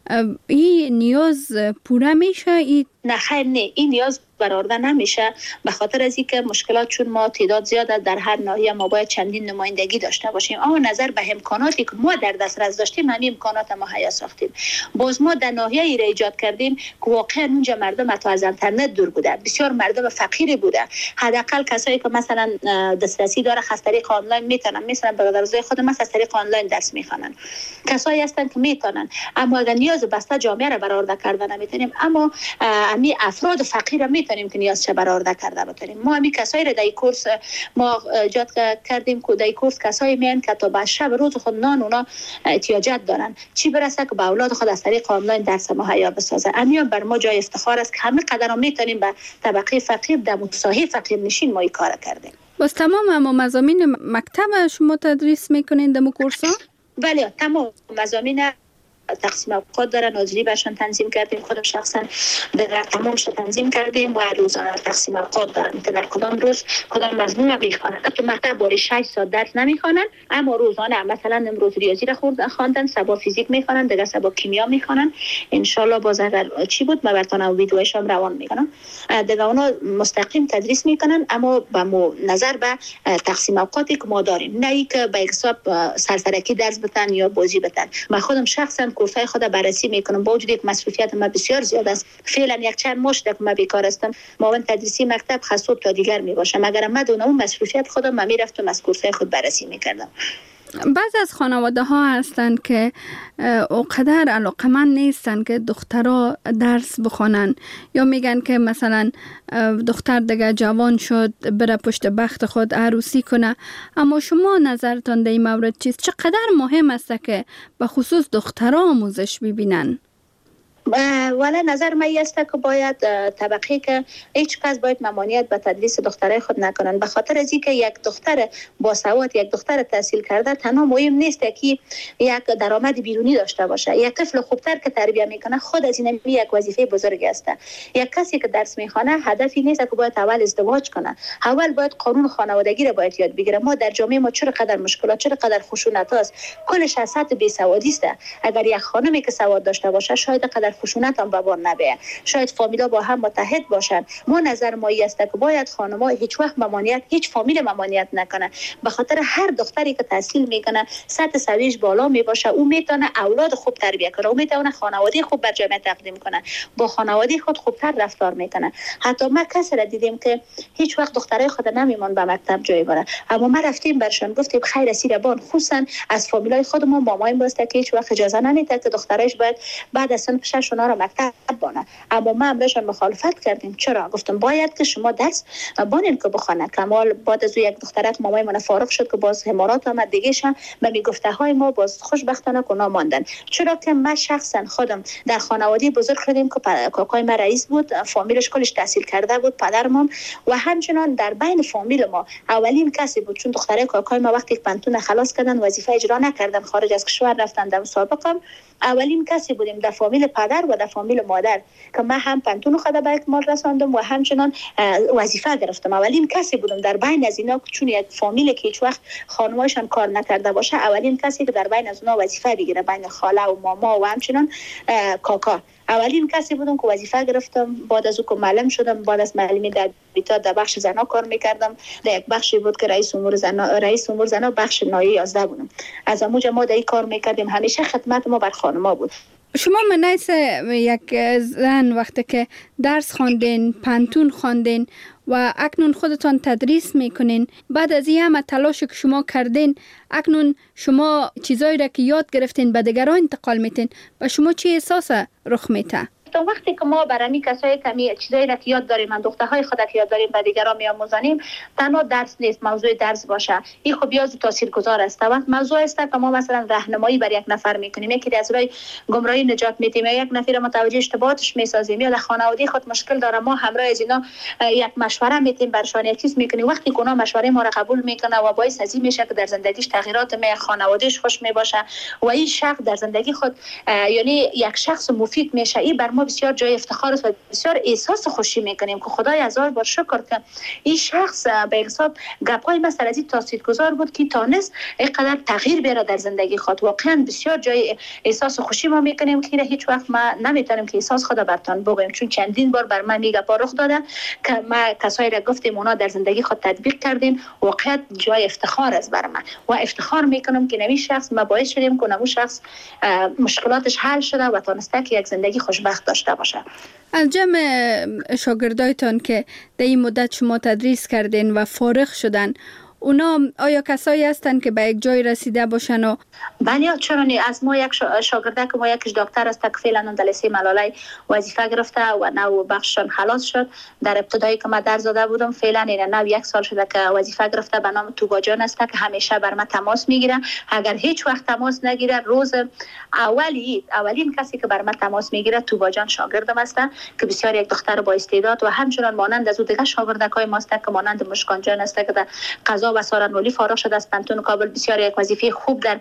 [SPEAKER 5] این نیاز پوره میشه؟
[SPEAKER 2] نه خیر نه، این نیاز برآورده نمیشه به خاطر از اینکه مشکلات چون ما تعداد زیاده در هر ناحیه ما باید چندین نمایندگی داشته باشیم. اما نظر به امکاناتی که ما در دسترس داشتیم همین امکانات ما حیا ساختیم. باز ما در ناحیه ای را ایجاد کردیم که واقعا اونجا مردم حتی از اینترنت دور بوده، بسیار مردم فقیری بوده. حداقل کسایی که مثلا دسترسی داره از طریق آنلاین میتونن، مثلا برادرزای خود ما از طریق آنلاین درس میخوانن، کسایی هستن که میتونن، اما اگر نیاز بسته جامعه را برآورده کردن نمیتونیم. اما امی افراد فقیر نمیتونیم که نیاز چه برآورده کرده بتونیم. ما همین کسایی را در کورس ما ایجاد کردیم که در کورس کسایی میان که تا به شب روز خود نان اونا احتیاجات دارن، چی برسه که به اولاد خود از طریق آنلاین درس مهیا بسازه. امیان بر ما جای افتخار است که همه قدر میتونیم به طبقه فقیر در ساحه فقیر نشین ما این کار کردیم.
[SPEAKER 5] باز تمام مضامین مکتب شما تدریس میکنین در کورس ها؟
[SPEAKER 2] بله، تمام مضامین تقسیم اوقات داره، ناظری برشان تنظیم کردیم، خودم شخصا در تمامش تنظیم کردیم و روزانه تقسیم اوقات دارن که در کدام روز کدام مضمون رو میخوانند. تو مکتب باری 6 ساعت درس نمیخوانند، اما روزانه مثلا امروز ریاضی را خواندن، صبح فیزیک میخوانن، دیگه صبح کیمیا میخوانن. ان شاء الله باز اگر چی بود من براتون ویدیوهاش هم روان میکنم. دیگه اونا مستقیم تدریس میکنن، اما با نظر به تقسیم اوقاتی که ما داریم، نه اینکه به حساب سرسرکی درس بتن یا بازی بتن. من خودم شخصا کورسای خود بررسی میکنم، با وجود یک مسئولیت ما بسیار زیاد است. فعلا یک چند ماه که ما بیکار هستم، معاون تدریسی مکتب خاصوب تا دیگر میباشم. اگر من دون اون مسئولیت خودم من میرفتم از کورسای خود بررسی میکردم.
[SPEAKER 5] بعضی از خانواده ها هستند که اونقدر علاقمند نیستند که دخترها درس بخونن، یا میگن که مثلا دختر دیگه جوان شد بره پشت بخت خود عروسی کنه. اما شما نظرتان در این مورد چیست؟ چقدر مهم است که به خصوص دخترها آموزش ببینن؟
[SPEAKER 2] ولی نظر من است که باید طبقه که هیچ کس باید ممانعت به تدریس دخترای خود نکنن، به خاطر از اینکه یک دختر باسواد، یک دختر تحصیل کرده تنها مهم نیست که یک درآمد بیرونی داشته باشه. یک طفل خوبتر که تربیت میکنه خود از این یک وظیفه بزرگ است. یک کسی که درس میخونه هدفی نیست که باید اول ازدواج کنه، اول باید قانون خانوادگی را باید یاد بگیره. ما در جامعه ما چقدر مشکلات، چقدر خشونت است، کلش از سطح بیسوادی است. اگر یک خانمی که سواد داشته باشه شاید قدر خشونت هم بابا نبه، شاید فامیلا با هم متحد باشن. ما نظر مایی است که باید خانم‌ها هیچ وقت ممانعت، هیچ فامیل ممانعت نکنه، به خاطر هر دختری که تحصیل میکنه سطح سویش بالا می باشه، او میتونه اولاد خوب تربیت کنه، او میتونه خانواده خوب بر جامعه تقدیم کنه، با خانواده خود خوبتر رفتار میکنه. حتی ما کسی را دیدیم که هیچ وقت دخترای خود نمیمون به مکتب جای بره، اما ما رفتیم برشان گفتیم خیر سیربان، خصوصا از فامیلای خودمون مامایم واسطه که هیچ وقت اجازه نمیده که دخترش باید بعد از سن 6 را مکتب بانه. اما ما امرشان مخالفت کردیم. چرا؟ گفتم باید که شما درس بانین که بخونه. کمال بعد از یک دخترک مامای من فارغ شد که باز امارات آمد، دیگه شم به میگفته های ما باز خوشبختانه کنا ماندن. چرا که من شخصا خودم در خانواده بزرگ شدیم که کاکای ما رئیس بود، فامیلش کلش تحصیل کرده بود، پدرم، و همچنان در بین فامیل ما اولین کسی بود. چون دختره کاکای ما وقتی پنتون خلاص کردن وظیفه اجرا نکردن، خارج از کشور رفتن، در مسابقه اولین کسی بودیم در فامیل پدر و در فامیل مادر که من هم پنتون خود به اکمال رساندم و همچنان وظیفه گرفتم. اولین کسی بودم در بین از اینا، چون یک فامیل که هیچ وقت خانوایشان کار نکرده باشه، اولین کسی که در بین از اونا وظیفه بگیره، بین خاله و ماما و همچنان کاکا، اولین کسی بودم که وظیفه گرفتم. بعد از او که معلم شدم، بعد از معلمی در بیتا در بخش زنا کار میکردم. در یک بخشی بود که رئیس امور زنا بخش نایه 11 بودم. از اموجه ما در این کار میکردیم، همیشه خدمت ما بر خانما بود.
[SPEAKER 5] شما منیس یک زن وقتی که درس خواندین، پنتون خواندین و اکنون خودتان تدریس میکنین، بعد از این همه تلاش که شما کردین، اکنون شما چیزایی را که یاد گرفتین به دیگران انتقال میتین، و شما چی احساس رخ میته؟
[SPEAKER 2] وقتی که ما برای کسایی که چیزایی را که یاد داریم، من دخترهای خود که یاد داریم به دیگران میآموزانیم، تنها درس نیست، موضوع درس باشه، این خب بیاز تاثیرگذار است. وقت موضوع است که ما مثلا راهنمایی بر یک نفر میکنیم، یکی از راه گمراهی نجات میدیم، یا یک نفر متوجه اشتباهاتش میسازیم، یا در خانواده خود مشکل داره، ما همراه از اینا یک مشوره میدیم، برشان یک چیز میکنیم. وقتی که اونا مشوره ما را قبول میکنه و باعث از این میشه که در زندگیش تغییرات می خانوادهش خوش میباشه و این شخص در زندگی خود یعنی یک شخص مفید میشه، این بر ما بسیار جای افتخار است و بسیار احساس خوشی میکنیم که خدای هزار بار شکر که این شخص به حساب گپای مثلا از این تاثیرگذار بود که تانست اینقدر تغییر بیاره در زندگی خود. واقعا بسیار جای احساس خوشی ما میکنیم که هیچ وقت ما نمیتونیم که احساس خود برتان بگویم، چون چندین بار بر من میگه رخ داده که ما کسایی را گفتیم اونا در زندگی خود تطبیق کردیم. واقعا جای افتخار است بر من و افتخار میکنم که نوی شخص ما باعث شدیم که نوی شخص مشکلاتش حل شده و تانسته که یک زندگی خوشبخت داشته باشه.
[SPEAKER 5] از جمع شاگردایتان که در این مدت شما تدریس کردین و فارغ شدن، اونا آیا کسایی هستند که به یک جای رسیده باشن و
[SPEAKER 2] بله چرا نه؟ از ما یک شاگرده که ما یکش دکتر است که فعلا در لیسه ملاله وظیفه گرفته و نو بخششان خلاص شد. در ابتدایی که من درس داده بودم فعلا این نو یک سال شده که وظیفه گرفته به نام توبا جان است که همیشه بر من تماس میگیره. اگر هیچ وقت تماس نگیره روز اولین کسی که بر من تماس میگیره توبا جان شاگردم است که بسیار یک دختر با استعداد و همچنان مانند از او دیگه شاگردکای ماست که مانند مشکان جان است که در قضا و سارنولی فارغ شده است پنتون کابل. بسیار یک وظیفه خوب در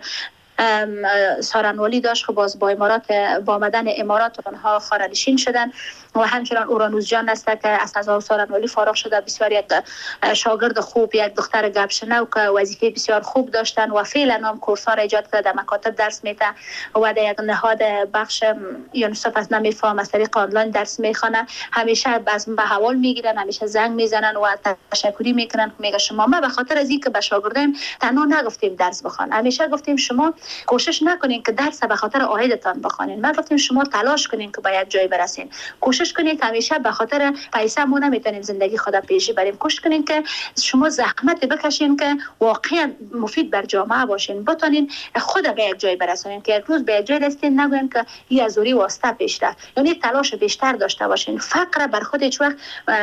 [SPEAKER 2] سارنولی داشت که باز با آمدن امارات اونها خارجین شدن و همچنان اورانوس جان است که از قضا سارنولی فارغ شده. بسیار یک شاگرد خوب، یک دختر گپشنو که وظیفه بسیار خوب داشتن و فعلا هم کورس ها را ایجاد کرده، در مکاتب درس میده و در یک نهاد بخش یونیسف از نمیفهم از طریق آنلاین درس میخوانه. همیشه از به حوال میگیرن، همیشه زنگ میزنن و تشکری میکنن. میگه شما ما به خاطر از اینکه به شاگردان تنها نگفتیم درس بخوان، همیشه گفتیم شما کوشش نکنین که درس به خاطر عایدتان بخوانین. ما گفتیم شما تلاش کنین که به یک جای برسین. کوشش کنین که همیشه به خاطر پیسه ما نمیتونیم زندگی خود پیش بریم. کوشش کنین که شما زحمت بکشین که واقعا مفید بر جامعه باشین، بتونین خود به یک جای برسونین که یک روز به یک جای رسیدین نگوین که این ازوری واسطه پیش رفت. یعنی تلاش بیشتر داشته باشین. فقر بر خود هیچ وقت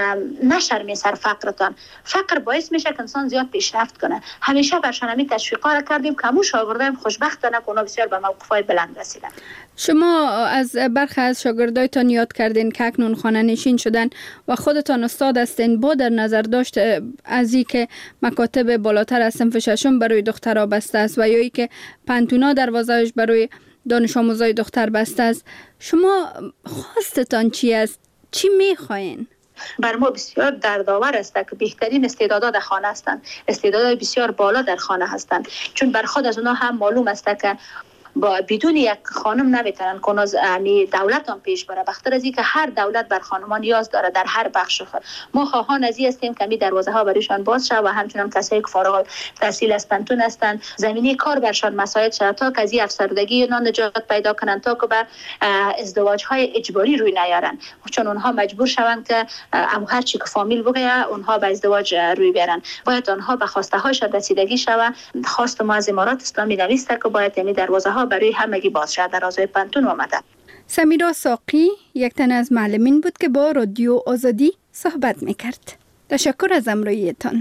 [SPEAKER 2] نشرمین سر فقرتان. فقر باعث میشه که انسان زیاد پیشرفت کنه. همیشه برشان همین تشویقا کردیم که همون شاگردان خوشبختانه اونا بسیار به موقف‌های بلند رسیدن.
[SPEAKER 5] شما از برخی از شاگردایتان یاد کردین که اکنون خانه نشین شدن و خودتان استاد هستین. با در نظر داشت از این که مکاتب بالاتر از صنف ششم برای دخترها بسته است و یا ای که پنتونا دروازه‌اش برای دانش آموزای دختر بسته است، شما خواستتان چی است؟ چی میخواین؟
[SPEAKER 2] بر ما بسیار دردآور است که بهترین استعدادات در خانه هستند، استعدادات بسیار بالا در خانه هستند، چون بر خود از اونها هم معلوم است که با بدون یک خانم نمیتونن کنه دولت هم پیش بره. بخاطر از اینکه هر دولت بر خانمان نیاز داره در هر بخش. ما خواهان از این هستیم که می دروازه ها برایشان باز شود و همچنان کسایی که فارغ التحصیل از پنتون هستند زمینه کار برشان مساعد شود تا که از این افسردگی اینا نجات پیدا کنند، تا که به ازدواج های اجباری روی نیارن، چون اونها مجبور شوند که هر چی که فامیل بگه اونها به ازدواج روی بیارن. باید اونها به خواسته هاشون رسیدگی شود. خواست ما از امارات اسلامی نویست که باید می دروازه ها برای همگی باز شد. در روزهای پنتون آمده.
[SPEAKER 5] سمیرا ساقی یک تن از معلمین بود که با رادیو آزادی صحبت میکرد. تشکر از همراهیتان.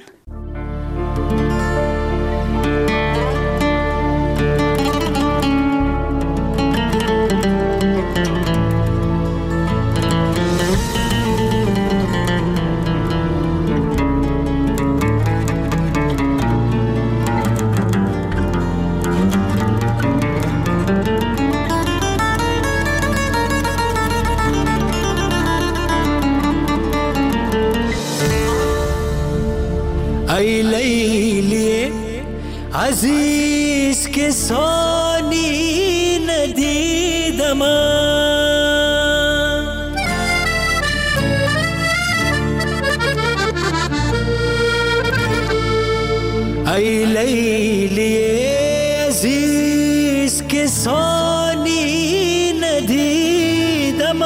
[SPEAKER 3] ای لیلی عزیز که ثانی ندیدم، ای لیلی عزیز که ثانی ندیدم،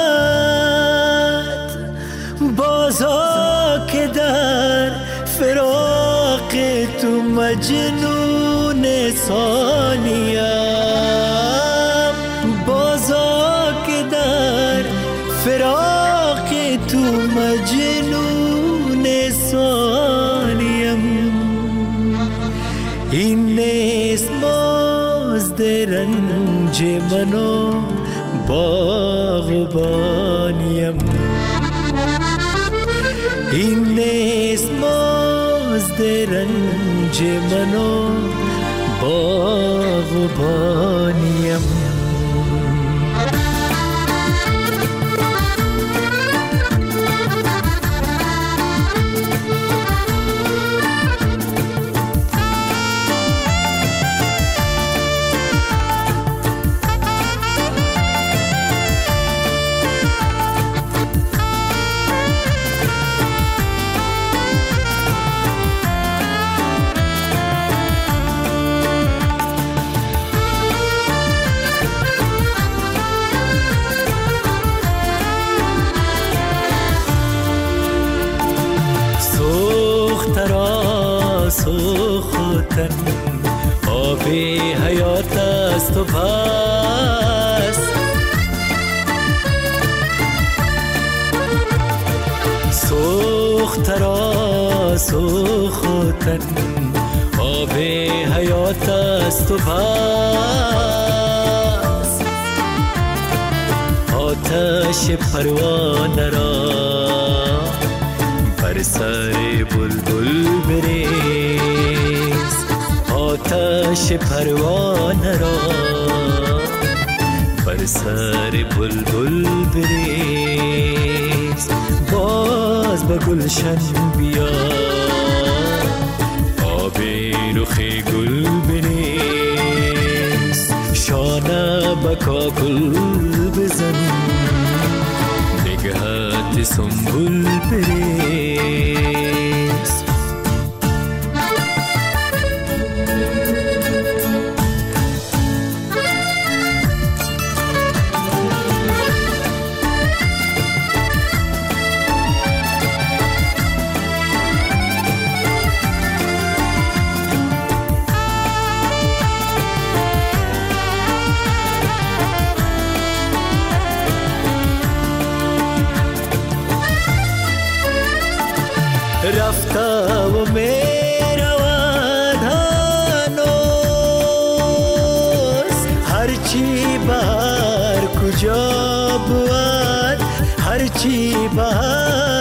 [SPEAKER 3] بازا که در فراق تو مجنون ثانیم، بازا که در فراق تو مجنون ثانیم. این نیست مزد رنج منو باغبانیم، این نیست مزد رنج منو باغبانیم. سوختن آب حیات است و بس سوخت را سوختن آب حیات است و بس آتش پروانه را بر سر بلبل بریز آتش پروانه را بر سر بلبل بریز باز به گلشن بیا آب رخ گل بریز شانه به کاکل بزن نگهت سنبول بریز رفته و می رود هنوز هرچی بهر کجا بود هرچی بهر